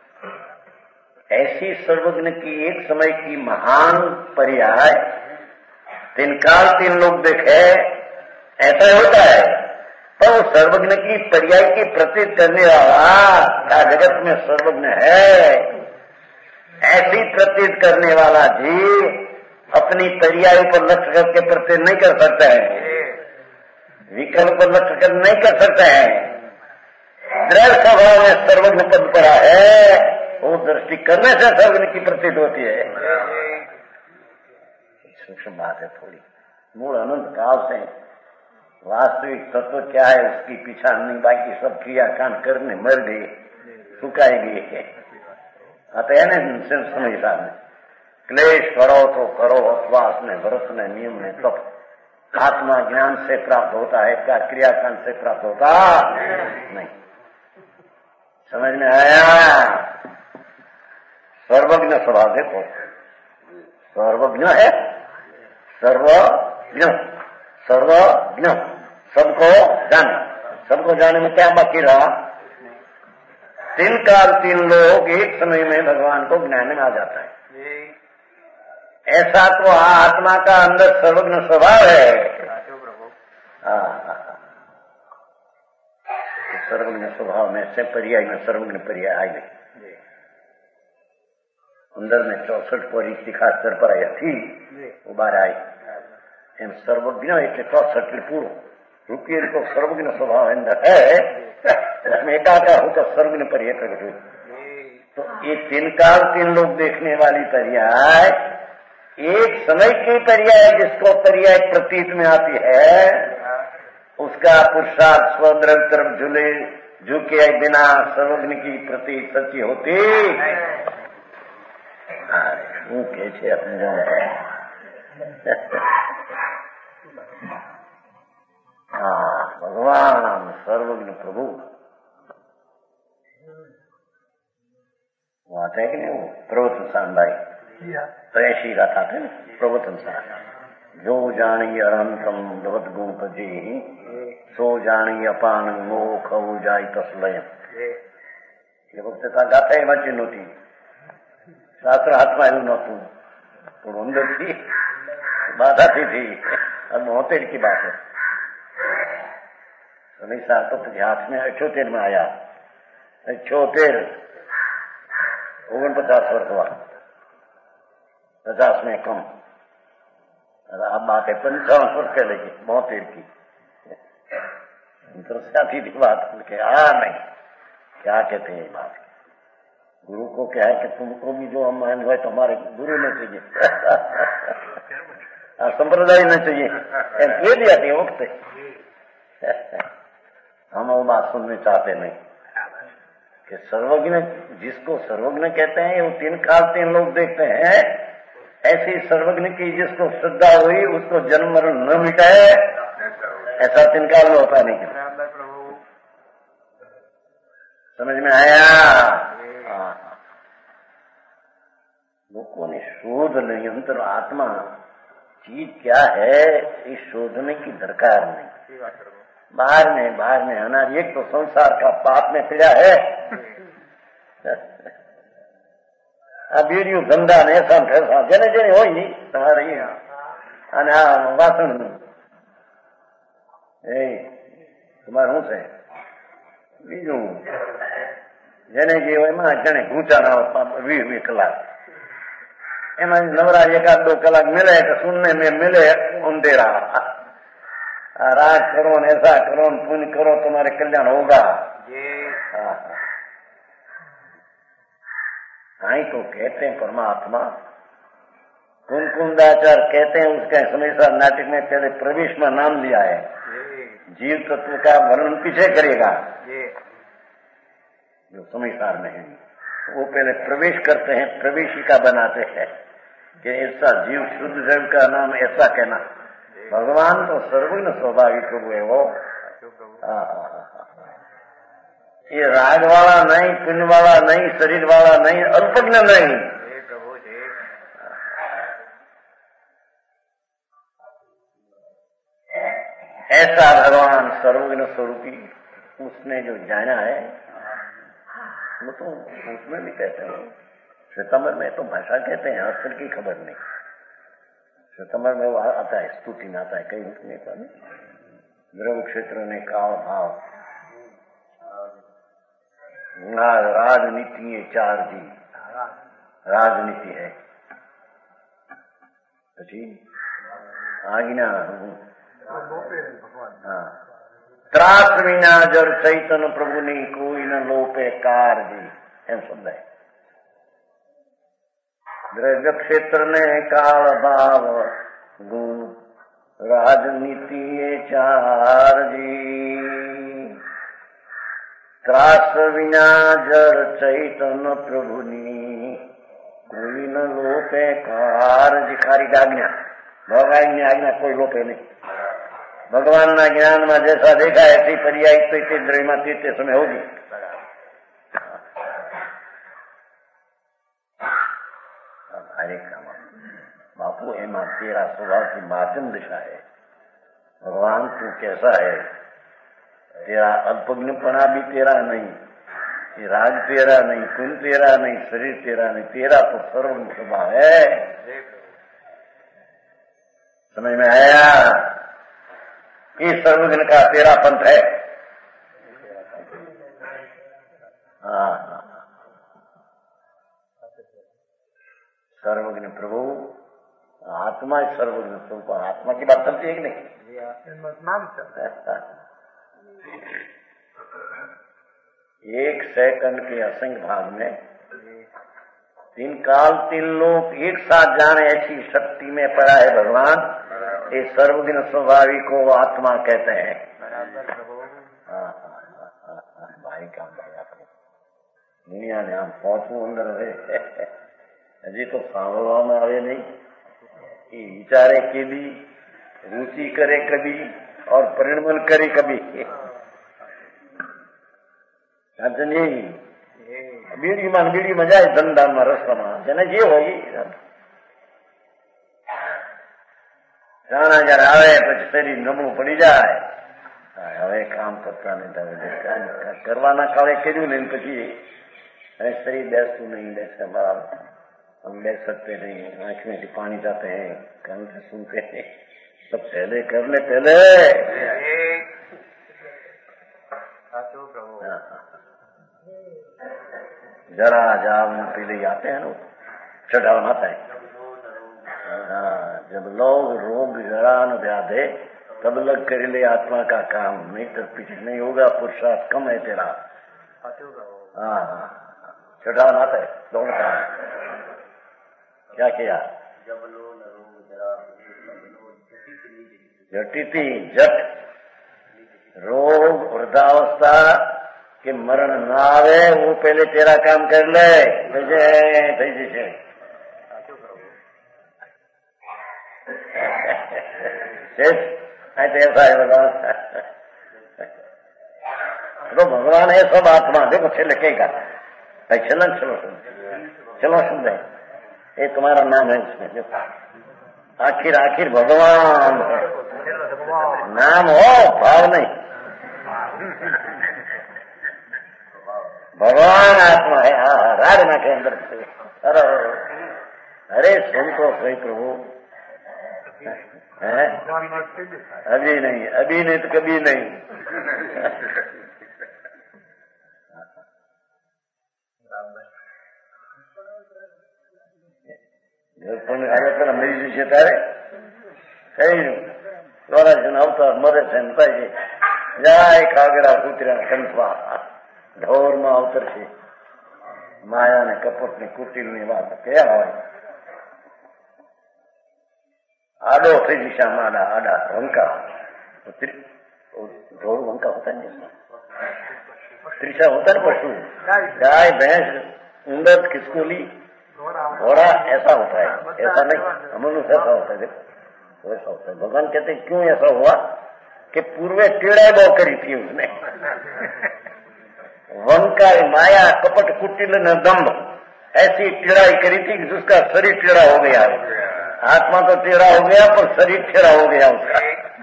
ऐसी सर्वज्ञ की एक समय की महान पर्याय 3 काल 3 लोग देखे, ऐसा होता है। तो सर्वज्ञ की पर्याय की प्रतीत करने वाला क्या जगत में सर्वज्ञ है? ऐसी प्रतीत करने वाला जी अपनी पर्याय पर लक्ष्य करके प्रतीत नहीं कर सकते हैं, विकल्प पर लक्ष्य कर नहीं कर सकते हैं। दृढ़ स्वभाव में सर्वज्ञ पद पड़ा है, वो दृष्टि करने से सर्वज्ञ की प्रतीत होती है। सूक्ष्म बात है थोड़ी। मूल अनंत काल से वास्तविक तत्व क्या है उसकी पीछा नहीं, बाकी सब क्रियाकांड करने मर गए, सुखाएगी। अतः समय हिसाब में क्लेश करो तो करो, उपवास में, व्रत में, नियम में, तब आत्मा ज्ञान से प्राप्त होता है, क्या क्रियाकांड से प्राप्त होता नहीं। समझ में आया? सर्वज्ञ स्वभाव देखो, सर्वज्ञ है, सर्वज्ञ सर्वज्ञ, सबको जाने में क्या बाकी रहा? 3 काल 3 लोग एक समय में भगवान को ज्ञान में आ जाता है। ऐसा तो आत्मा का अंदर सर्वज्ञ स्वभाव है। सर्वज्ञ स्वभाव में से पर्याय में सर्वज्ञ पर्याय आई नहीं। अंदर में 64 कोरी शिखा सर पर आई थी, वो बार आई एम सर्वज्ञ एक 64 पूर्व रुपये को सर्वज्ञ स्वभाव अंदर है, उसमें एकाकार होकर सर्वज्ञ पर्याय प्रकट हुई। तो ये 3 काल 3 लोग देखने वाली पर्याय एक समय की पर्याय, जिसको पर्याय प्रतीत में आती है, उसका पुरुषार्थ स्वद्रव तरफ झुके बिना सर्वज्ञ की प्रतीत सच्ची होती। वो कैसे अपने भगवान सर्वज्ञ प्रभु वो आते हैं कि नहीं? वो प्रवचन सांबाई तो ऐसी गाथा थे प्रवचन सा, जो जानी अनंतम भगवत गुण पजे सो जानी अपान मोख जाई तस्लय। ये वक्ता गाथा एवं चिन्ह होती शास्त्र हाथ में आयु नતું, थोड़ा अंदर थी बात आती थी, अब 72 की बात है। नहीं साल तो हाथ में 78 में आया, 78 49 वर्ष हुआ, 50 में कम। अब बात है 55 वर्ष के लगी 72 की। साथी थी बात के नहीं क्या कहते हैं बात, गुरु को क्या है कि तुमको भी जो हम मान हुए तो हमारे गुरु ने चाहिए, संप्रदाय में चाहिए, ये भी आती है वक्त। हम वो बात सुनने चाहते नहीं कि सर्वज्ञ, जिसको सर्वज्ञ कहते हैं वो 3 काल 3 लोग देखते हैं। ऐसी सर्वज्ञ की जिसको श्रद्धा हुई उसको जन्म मरण न मिटाए, ऐसा 3 काल में होता नहीं। समझ में आया? लोगों ने शोध नहीं, अंतर आत्मा चीज क्या है इस शोधने की दरकार नहीं। बाहर में अनाज, एक तो संसार का पाप में पीड़ा है, बीड़ियों धंधा ने ऐसा फैसा जने जने हो ही તમારે અને આ વાસણ એ તમારે શું છે બીજું જેને જે હોય એમાં જણે ઘૂંચાના 20 કલાક એમાં નવરા 1-2 કલાક मिले तो सुनने में मिले अंधेरा। राज करो ऐसा करो पुण्य करो तुम्हारे कल्याण होगा। आई तो कहते हैं परमात्मा कुंकुंदाचार्य कहते हैं उसका समेसा नाटक में पहले प्रवेश में नाम लिया है, जीव तत्व का वर्णन पीछे करेगा जो समझदार नहीं, वो पहले प्रवेश करते हैं, प्रवेशिका बनाते हैं कि ऐसा जीव शुद्ध जीव का नाम ऐसा कहना। भगवान तो सर्वज्ञ स्वाभाविक प्रभु है वो। ये राग वाला नहीं, पुण्य वाला नहीं, शरीर वाला नहीं, अल्पज्ञ नहीं। ऐसा भगवान सर्वज्ञ स्वरूपी उसने जो जाना है वो तो उसमें भी कहते हैं। श्वेतांबर में तो भाषा कहते हैं, अक्षर की खबर नहीं। श्वेतांबर में वो आता है, स्तुति में आता है, कहीं नहीं था। द्रव क्षेत्र ने काल भाव राजनीति है, चार जी राजनीति है। आज्ञा त्रास विना जर चैतन प्रभु ने कोई न लोपे कार जी, एम शब्द है। द्रव्य क्षेत्र ने काल भाव गुण राजनीति चार जी, त्रास विना जर चैतन प्रभु ने कोई न लोपे कार जी। खारी आज्ञा, भगवान की आज्ञा कोई लोपे नहीं। भगवान ना ज्ञान में जैसा देखा ऐसी पर्याय तो इतने द्रव्य में तीर्थ समय होगी। हरे काम बापू एमा तेरा स्वभाव की माध्यम दिशा है। भगवान तू कैसा है, तेरा अल्पज्ञपना भी तेरा नहीं, राग तेरा नहीं, कुल तेरा नहीं, शरीर तेरा नहीं, तेरा तो सर्व स्वभाव है। समझ में आया? इस सर्वज्ञ का तेरा पंथ है। सर्वज्ञ प्रभु आत्मा सर्वज्ञ स्वरूप, आत्मा की बात चलती है कि नहीं? एक सेकंड के असंख्य भाग में तीन काल तीन लोक एक साथ जाने ऐसी शक्ति में पड़ा है भगवान। ये सर्वज्ञ स्वाभाविक को आत्मा कहते हैं। भाई काम भाई आपने दुनिया ने हम पहुंचू अंदर है हजी तो सांभळवा में आवे नहीं। ये विचारे के भी रुचि करे कभी और परिणमन करे कभी। बीड़ी मजा है धंधा में रस्ता જેને જે હોય જાણા જયારે આવે પછી શરીર નબળું પડી જાય, હવે કામ કરતા નહીં, કરવાના કાળે કર્યું નહીં, પછી હવે शरीर बैसતું नहीं, बैसे बराबर हम बैठ सकते नहीं, आंख में से पानी जाते हैं, कान से सुनते हैं, सब पहले कर ले पहले। जरा जाब पहले आते हैं लोग, चढ़ाव आता है। जब लोग रोग जरा न व्याधे तब लग कर ले आत्मा का काम, नहीं तो पीछे नहीं होगा, पुरुषार्थ कम है तेरा। हाँ चढ़ाव आता है दोनों का। क्या किया? जटिति जट रोग वृद्धावस्था के मरण ना आवे वो पहले तेरा काम कर ले। ऐसा है भगवान। तो भगवान है सब आत्मा। देखो छे लिखेगा चलो सुन रहे, ये तुम्हारा नाम है उसमें। देखो आखिर आखिर भगवान है, नाम हो भाव नहीं। भगवान आत्मा है। हाँ राधना के अंदर से। अरे सुन तो सही प्रभु है? अभी नहीं तो कभी नहीं। અમેરિકા તારે કઈ સ્વરાજ આવતા મરે છે ને કહે છે જાય કાગડા કૂતરા કંઠવા ઢોરમાં અવતરશે માયા ને કપટ ની કુટિલ ની વાત ક્યાં હોય? आडो थी दिशा में आडा आडा वंका ढोल वंका होता है जिसमें त्रिशा होता है पशु गाय भैंस ऊंदर खिसकोली घोड़ा ऐसा होता है, ऐसा नहीं मनुष्य ऐसा होता है। देखो ऐसा होता है। भगवान कहते हैं क्यों ऐसा हुआ कि पूर्वे टेढ़ा बहु करी थी उसने वंका माया कपट कुटिल न दम्भ ऐसी टेढ़ाई करी थी कि जिसका शरीर टेढ़ा हो गया। आत्मा तो टेढ़ा हो गया पर शरीर टेढ़ा हो गया उसका।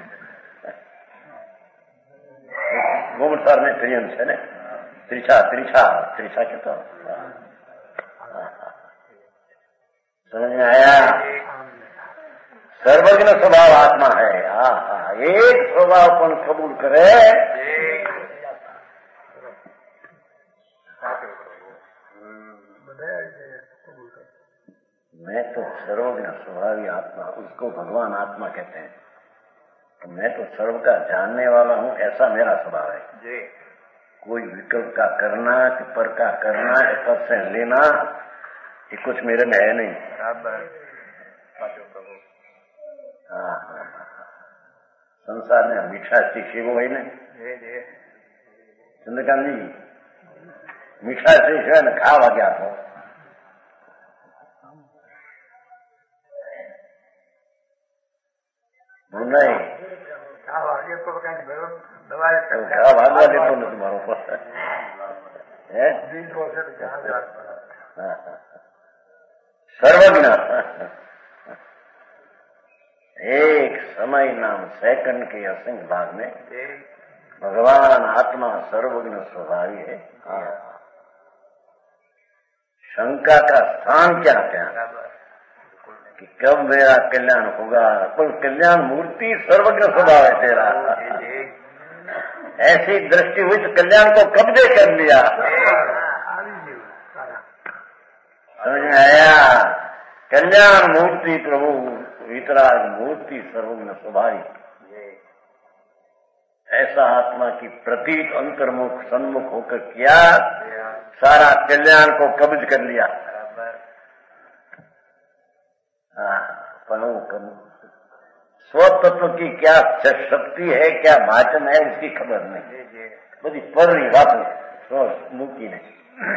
गोमसार में प्रियम है ना त्रिशा त्रिशा त्रिशा कहता समझ में आया। सर्वज्ञ स्वभाव आत्मा है। एक स्वभावपन कबूल करे मैं तो सर्वज्ञ स्वभावी आत्मा, उसको भगवान आत्मा कहते हैं। तो मैं तो सर्व का जानने वाला हूँ, ऐसा मेरा स्वभाव है। कोई विकल्प का करना कि पर का करना कि पर से लेना ये कुछ मेरे में है नहीं। संसार में मीठा सीखे वो है नहीं चंद्रकांत जी मीठा सीखे न खावा गया तो नहीं भागवा देते न तुम्हारे ऊपर सर्वज्ञ एक समय नाम सेकंड के असंख्य भाग में भगवान आत्मा सर्वज्ञ स्वभावी है। शंका का स्थान क्या क्या कि कब मेरा कल्याण होगा, पर कल्याण मूर्ति सर्वज्ञ स्वभाव है तेरा। ऐसी दृष्टि हुई तो कल्याण को कब्जे कर लिया। समझ में आया। कल्याण मूर्ति प्रभु वितराग मूर्ति सर्वज्ञ स्वभावी। ऐसा आत्मा की प्रतीत अंतर्मुख सन्मुख होकर किया, सारा कल्याण को कब्ज कर लिया। स्वतत्व की क्या शक्ति है, क्या माचन है, उसकी खबर नहीं। बड़ी पढ़ रही बात मुक्ति नहीं।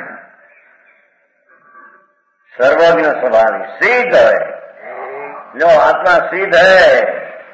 सर्वज्ञ स्वभावी सिद्ध है, जो आत्मा सिद्ध है।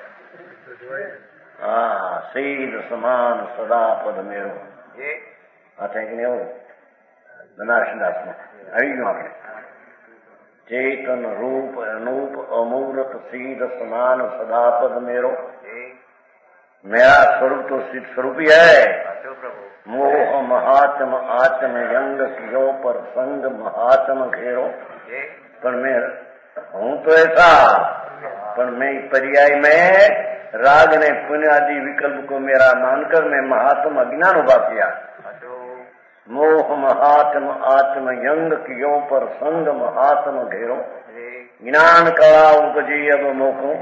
सिद्ध समान सदा पद मेरो आता है कि नहीं हो बनारसदास में अभी आपने चेतन रूप अनूप अमूर्त सिद्ध समान सदा पद मेरो। मेरा स्वरूप तो सिद्ध स्वरूप ही है। मोह महात्म आत्म यंग कियो पर संग महात्म घेरो। पर मैं हूं तो ऐसा, पर मैं पर्याय में राग ने पुण्य आदि विकल्प को मेरा मानकर मैं महात्म अज्ञान उभा किया। मोह महात्म आत्म यंग कियो पर संग महात्म घेरो। ज्ञान कला उपजी अब मोको।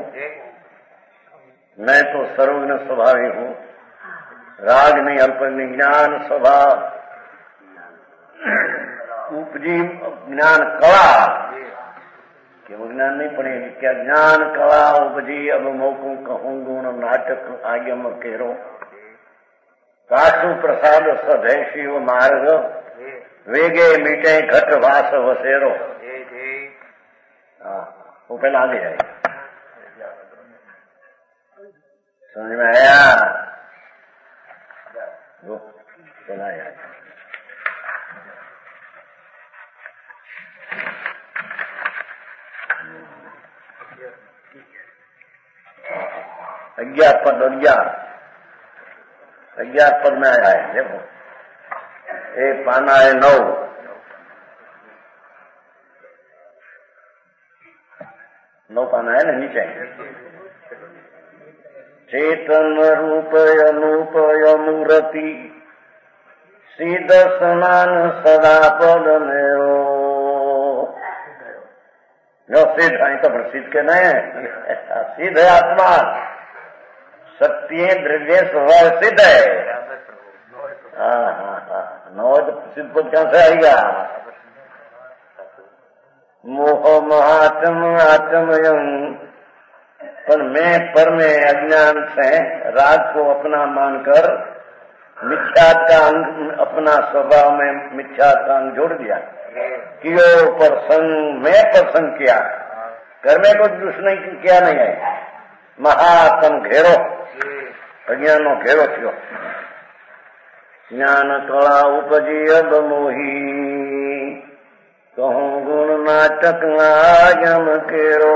मैं तो सर्वज्ञ स्वभावी हूँ, राग नहीं अल्पज्ञ ज्ञान स्वभाव उपजी ज्ञान कला कि वो ज्ञान नहीं पड़ेगी क्या। ज्ञान कला उपजी अब मोको कहूँ गुण नाटक आगम केरो। काशु प्रसाद सधै शिव मार्ग वेगे मीटे घट वास वसेरो। वो पहले आगे जाएगा। समझ में आया। वो चला जाएगा। अज्ञात पद अज्ञात पद में आया है। देखो एक पाना है 9 पाना है ना नीचे। चेतन रूप अनूप मूर्ति सिद्ध समान सदा पद मेरो। जो सिद्ध है तो प्रसिद्ध के नहीं सिद्ध है आत्मा सत्य द्रव्य स्वभाव सिद्ध है। नौ सिद्ध पद कहां से आएगा। मोह महात्म आत्मयं पर मैं पर में अज्ञान से राग को अपना मानकर मिथ्यात का अंग अपना स्वभाव में मिथ्यात का अंग जोड़ दिया। कियो प्रसंग मैं प्रसंग किया, घर में कुछ दुश्मनी किया नहीं है। महात्म घेरो अज्ञान नो घेरो थयो। ज्ञान कला उपजी अब मोही, कहूं गुण नाटक आयम केरो।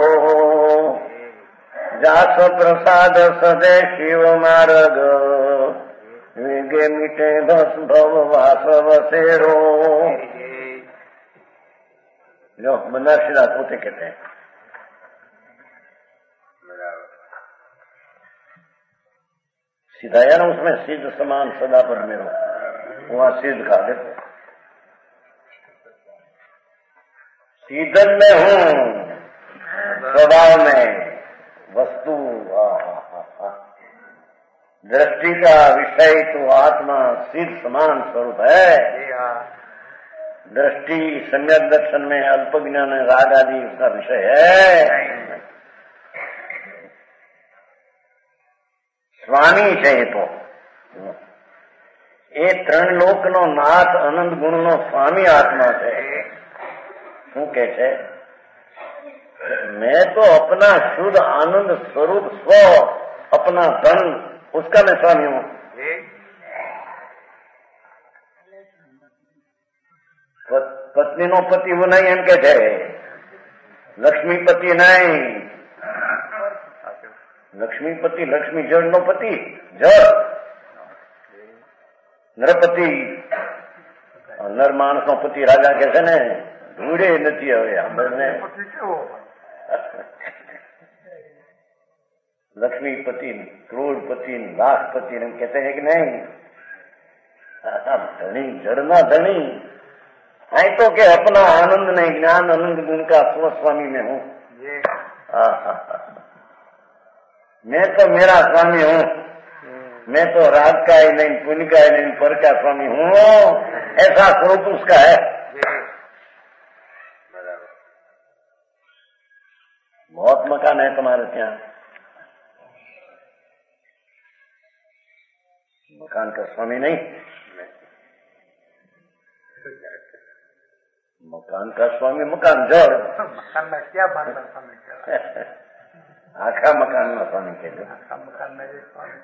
जास प्रसाद सदे शिव मार्ग, वेगे मिटे भस भव वास वसेरो। जो बनारसीदा पोते कहते हैं। सिद्धाया ना उसमें सिद्ध समान सदा पर मेरो, वहां सिद्ध खा देखो। सीधन में हूँ स्वभाव में वस्तु, दृष्टि का विषय तो आत्मा सिद्ध समान स्वरूप है। दृष्टि सम्यक दर्शन में अल्प ज्ञान राग आदि उसका विषय है। स्वामी છે તો એ ત્રણ લોકનો નાથ અનંત ગુણનો સ્વામી આત્મા છે। શું કે છે? मैं तो अपना शुद्ध आनंद स्वरूप स्व अपना धन उसका मैं स्वामी हूँ। पत्नी नो पति वो नहीं एम के छे, लक्ष्मीपति नहीं। लक्ष्मीपति लक्ष्मी जड़ नो पति जड़ नरपति नर मानस नो पति राजा के छे ने धूड़े नथी हवे हमने। लक्ष्मीपति करोड़पति लाखपति हम कहते हैं कि नहीं? धनी जड़ना धनी है तो के अपना आनंद नहीं ज्ञान आनंद गुण का स्वस्वामी में हूँ। मैं तो मेरा स्वामी हूँ। मैं तो राग का ही नहीं पुण्य का ही नहीं पर का स्वामी हूँ। ऐसा स्वरूप उसका है। बहुत मकान है तुम्हारे यहाँ। मकान का स्वामी नहीं, मकान का स्वामी मकान जड़। मकान में क्या बनना स्वामी? आखा मकान में स्वामी के लिए आखा मकान में स्वामी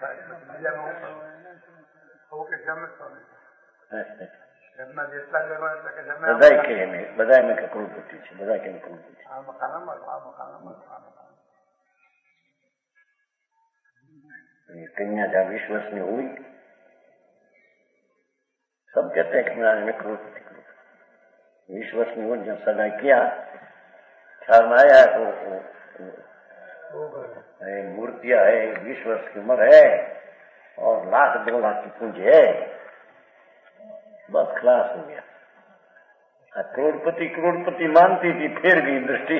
ઘરના જેટલા ઘરો એટલે કે બધાય કે નહીં, બધાય મેં કરોડપતિ છે, બધાય કે કરોડપતિ આ મકાનમાં આ મકાનમાં આ મકાન कन्या जहाँ विश्वास में हुई सब कहते हैं कि मैं करोड़पति करोड़पति विश्वास में हुई। जब सगाई किया ख्याल में आया तो मूर्तियां है, 20 वर्ष की उम्र है और 1,00,000 2 लाख की पूंजी है, बस खलास हो गया। करोड़पति करोड़पति मानती थी, फिर गई दृष्टि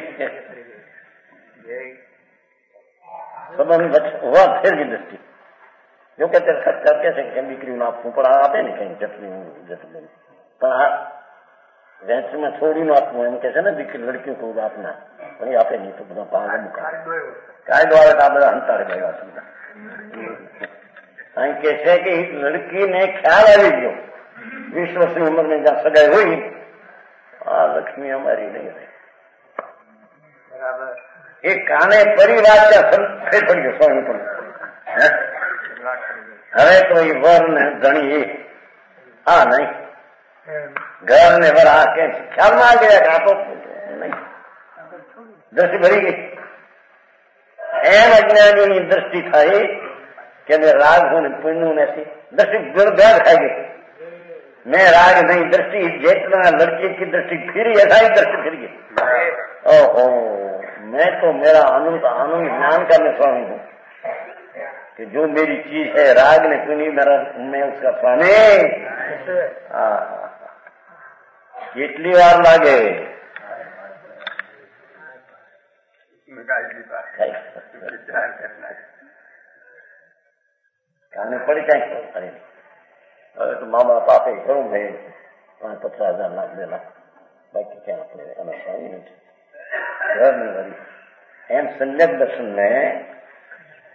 संबंध हुआ, फिर गई दृष्टि। जो कहते खर्चा कैसे दीकरी आपको पढ़ा आते नहीं कहीं जटली पढ़ा वैसे में थोड़ी नो आपको एम कहते ना दीकरी लड़कियों को आपना वही आपे नहीं तो બધા ભાગ મુકા કાય દ્વારા આ બધા અંતર ગયો સુધા અહીં કે છે કે લડકી ને ખ્યાલ આવી ગયો 20 વર્ષની ઉંમર में जहाँ सगाई हुई आ लक्ष्मी हमारी नहीं रही बराबर। एक काने परिवार का संख्या पड़ गया स्वामी पर હવે તો એ વર ને ધણી હા નહીં घर ने वर आके ख्याल में आ गया कि आप नहीं दृष्टि भरी गई। एम अज्ञानी दृष्टि थाई कि राग होने पुण्य ने सी दृष्टि दुर्गाग खाई गई। मैं राग नहीं दृष्टि जितना लड़की की दृष्टि फिरी ऐसा ही दृष्टि फिर गई। ओहो मैं तो मेरा आनंद आनंद ज्ञान का मैं स्वामी हूँ कि जो मेरी चीज है राग ने सुनी मेरा मैं उसका स्वामी। કેટલી વાર લાગે કાને પડી જાય હવે તો મા બાપ આપે ખરું ભાઈ 50,000 લાખ 2 લાખ બાકી ક્યાં આપણે એના સ્વામી નથી घर में वरी एम संजक दर्शन में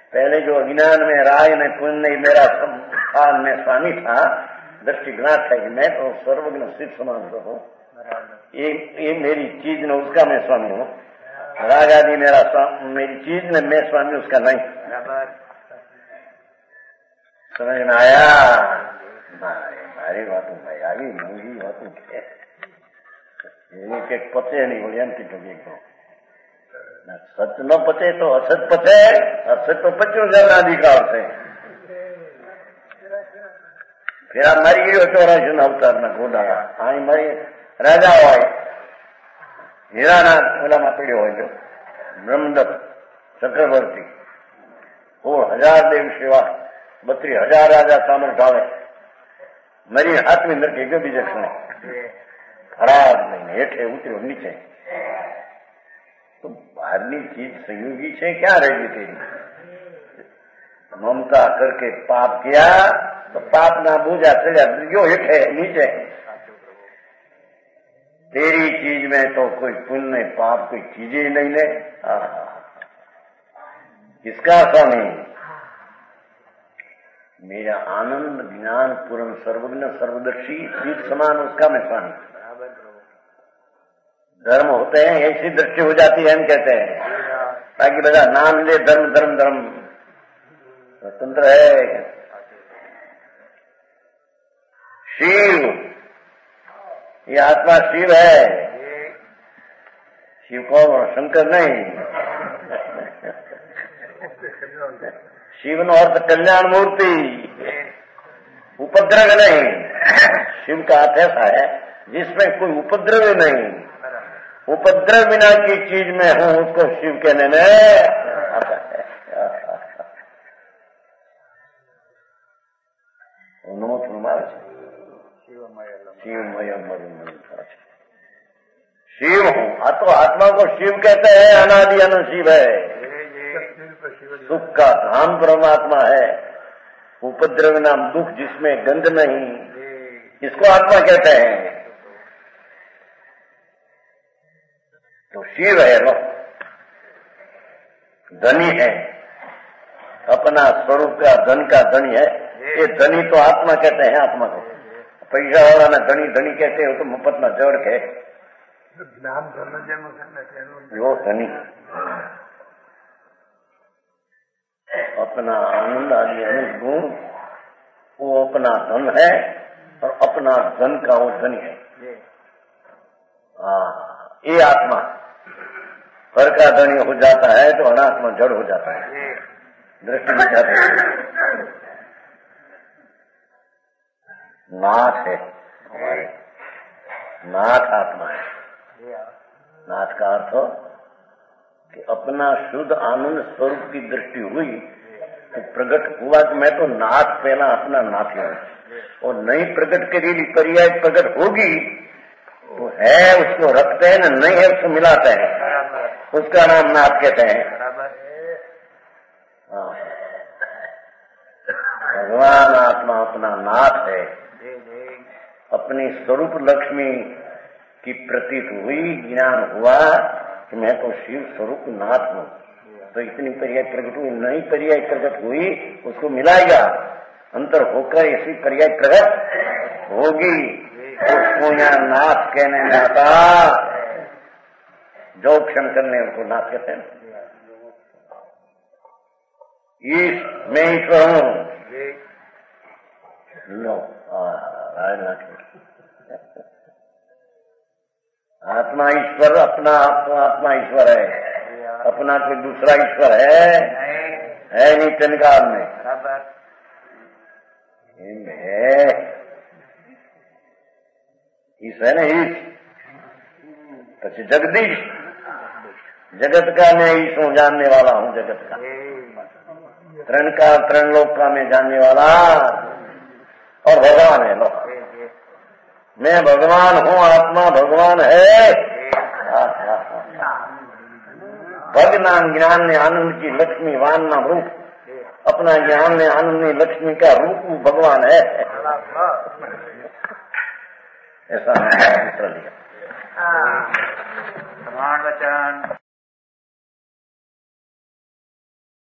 पहले जो अज्ञान में राय ने पुण्य मेरा काल में स्वामी था, दृष्टिघात है कि मैं तो सर्वज्ञ सिद्ध समान हूँ, ये मेरी चीज न उसका मैं स्वामी हूँ, राग आदि मेरी चीज न मैं स्वामी उसका नहीं। समझ में आया? मारी बातों भाई आगे मूंगी बातों के पचे नहीं बोलिए हम की सच न पचे तो असत पचे, असत तो पचो जनाधिकार से फिर आप मरी गई 84 अवतार न घोड़ा आई मरी राजा हो हीरानाथ ઓલામાં પીડ્યો હોય જો બ્રહ્મદત્ત ચક્રવર્તી 16,000 દેવ સેવા 32,000 રાજા સામે ઢાળે મરી હાથમી નરકે ગયો બીજે ક્ષણે ખરાબ નહીં હેઠે ઉતર્યો નીચે तो बाहरनी चीज संयोगी है क्या रहेगी तेरी? ममता करके पाप किया तो पाप ना बूझा चलिया जो हेठे नीचे। तेरी चीज में तो कोई पुण्य पाप कोई चीजें ही नहीं ले। किसका स्वामी? मेरा आनंद ज्ञान पूर्ण सर्वज्ञ सर्वदर्शी चीज समान उसका मैं स्वामी। धर्म होते हैं ऐसी दृष्टि हो जाती है हम कहते हैं, बाकी बता नाम ले धर्म धर्म धर्म स्वतंत्र है। शिव, ये आत्मा शिव है। शिव कौन? शंकर नहीं। शिव नो अर्थ कल्याण मूर्ति, उपद्रव नहीं। शिव का अर्थ ऐसा है जिसमें कोई उपद्रव नहीं। उपद्रव बिना की चीज में हूं उसको शिव कहने में आता है। शिव हूं तो आत्मा को शिव कहते हैं। अनादि अनंत शिव है, सुख का धाम परमात्मा है। उपद्रव नाम दुख जिसमें गंध नहीं, इसको आत्मा कहते हैं। तो शिव है लो, धनी है, अपना स्वरूप का धन का धनी है। ये धनी तो आत्मा कहते हैं। आत्मा को पैसा वाला ना धनी धनी कहते हो तो मुफ्त में जोड़ के वो धनी अपना आनंद आदि अनेक गुण वो अपना धन है और अपना धन का वो धनी है। ये आत्मा पर का धनी हो जाता है तो अनात्मा जड़ हो जाता है, दृष्टि में जाता है। नाथ है हमारे, नाथ आत्मा है। नाथ का अर्थ हो कि अपना शुद्ध आनंद स्वरूप की दृष्टि हुई तो प्रकट हुआ कि मैं तो नाथ पहला अपना नाथ हूं, और नई प्रकट करेगी पर्याय प्रकट होगी तो है उसको रखते हैं ना, नहीं है उसको मिलाते हैं, उसका नाम नाथ कहते हैं। भगवान आत्मा अपना नाथ है। अपनी स्वरूप लक्ष्मी की प्रतीत हुई, ज्ञान हुआ कि मैं तो शिव स्वरूप नाथ हूं, तो इतनी पर्याय प्रकट हुई, नई पर्याय प्रकट हुई उसको मिलाएगा, अंतर होकर ऐसी पर्याय प्रकट होगी। उसको यहाँ नाथ कहने में आता, जो क्षण करने उनको नाथ कहते हैं। मैं ईश्वर हूं, लो आत्मा ईश्वर, अपना आत्मा ईश्वर है, अपना कोई दूसरा ईश्वर है नहीं। तनकाल में ईश है ना, ईश પછી जगदीश, जगत का मैं ईश हूं, जानने वाला हूं जगत का, तरण का तरण लोक का मैं जानने वाला और भगवान है। लो मैं भगवान हूं, आत्मा भगवान है। भग नाम ज्ञान ने आनंद की लक्ष्मी वान नाम रूप, अपना ज्ञान ने आनंद ने लक्ष्मी का रूप भगवान है। ऐसा दूसरा लिखा प्रमाण वचन।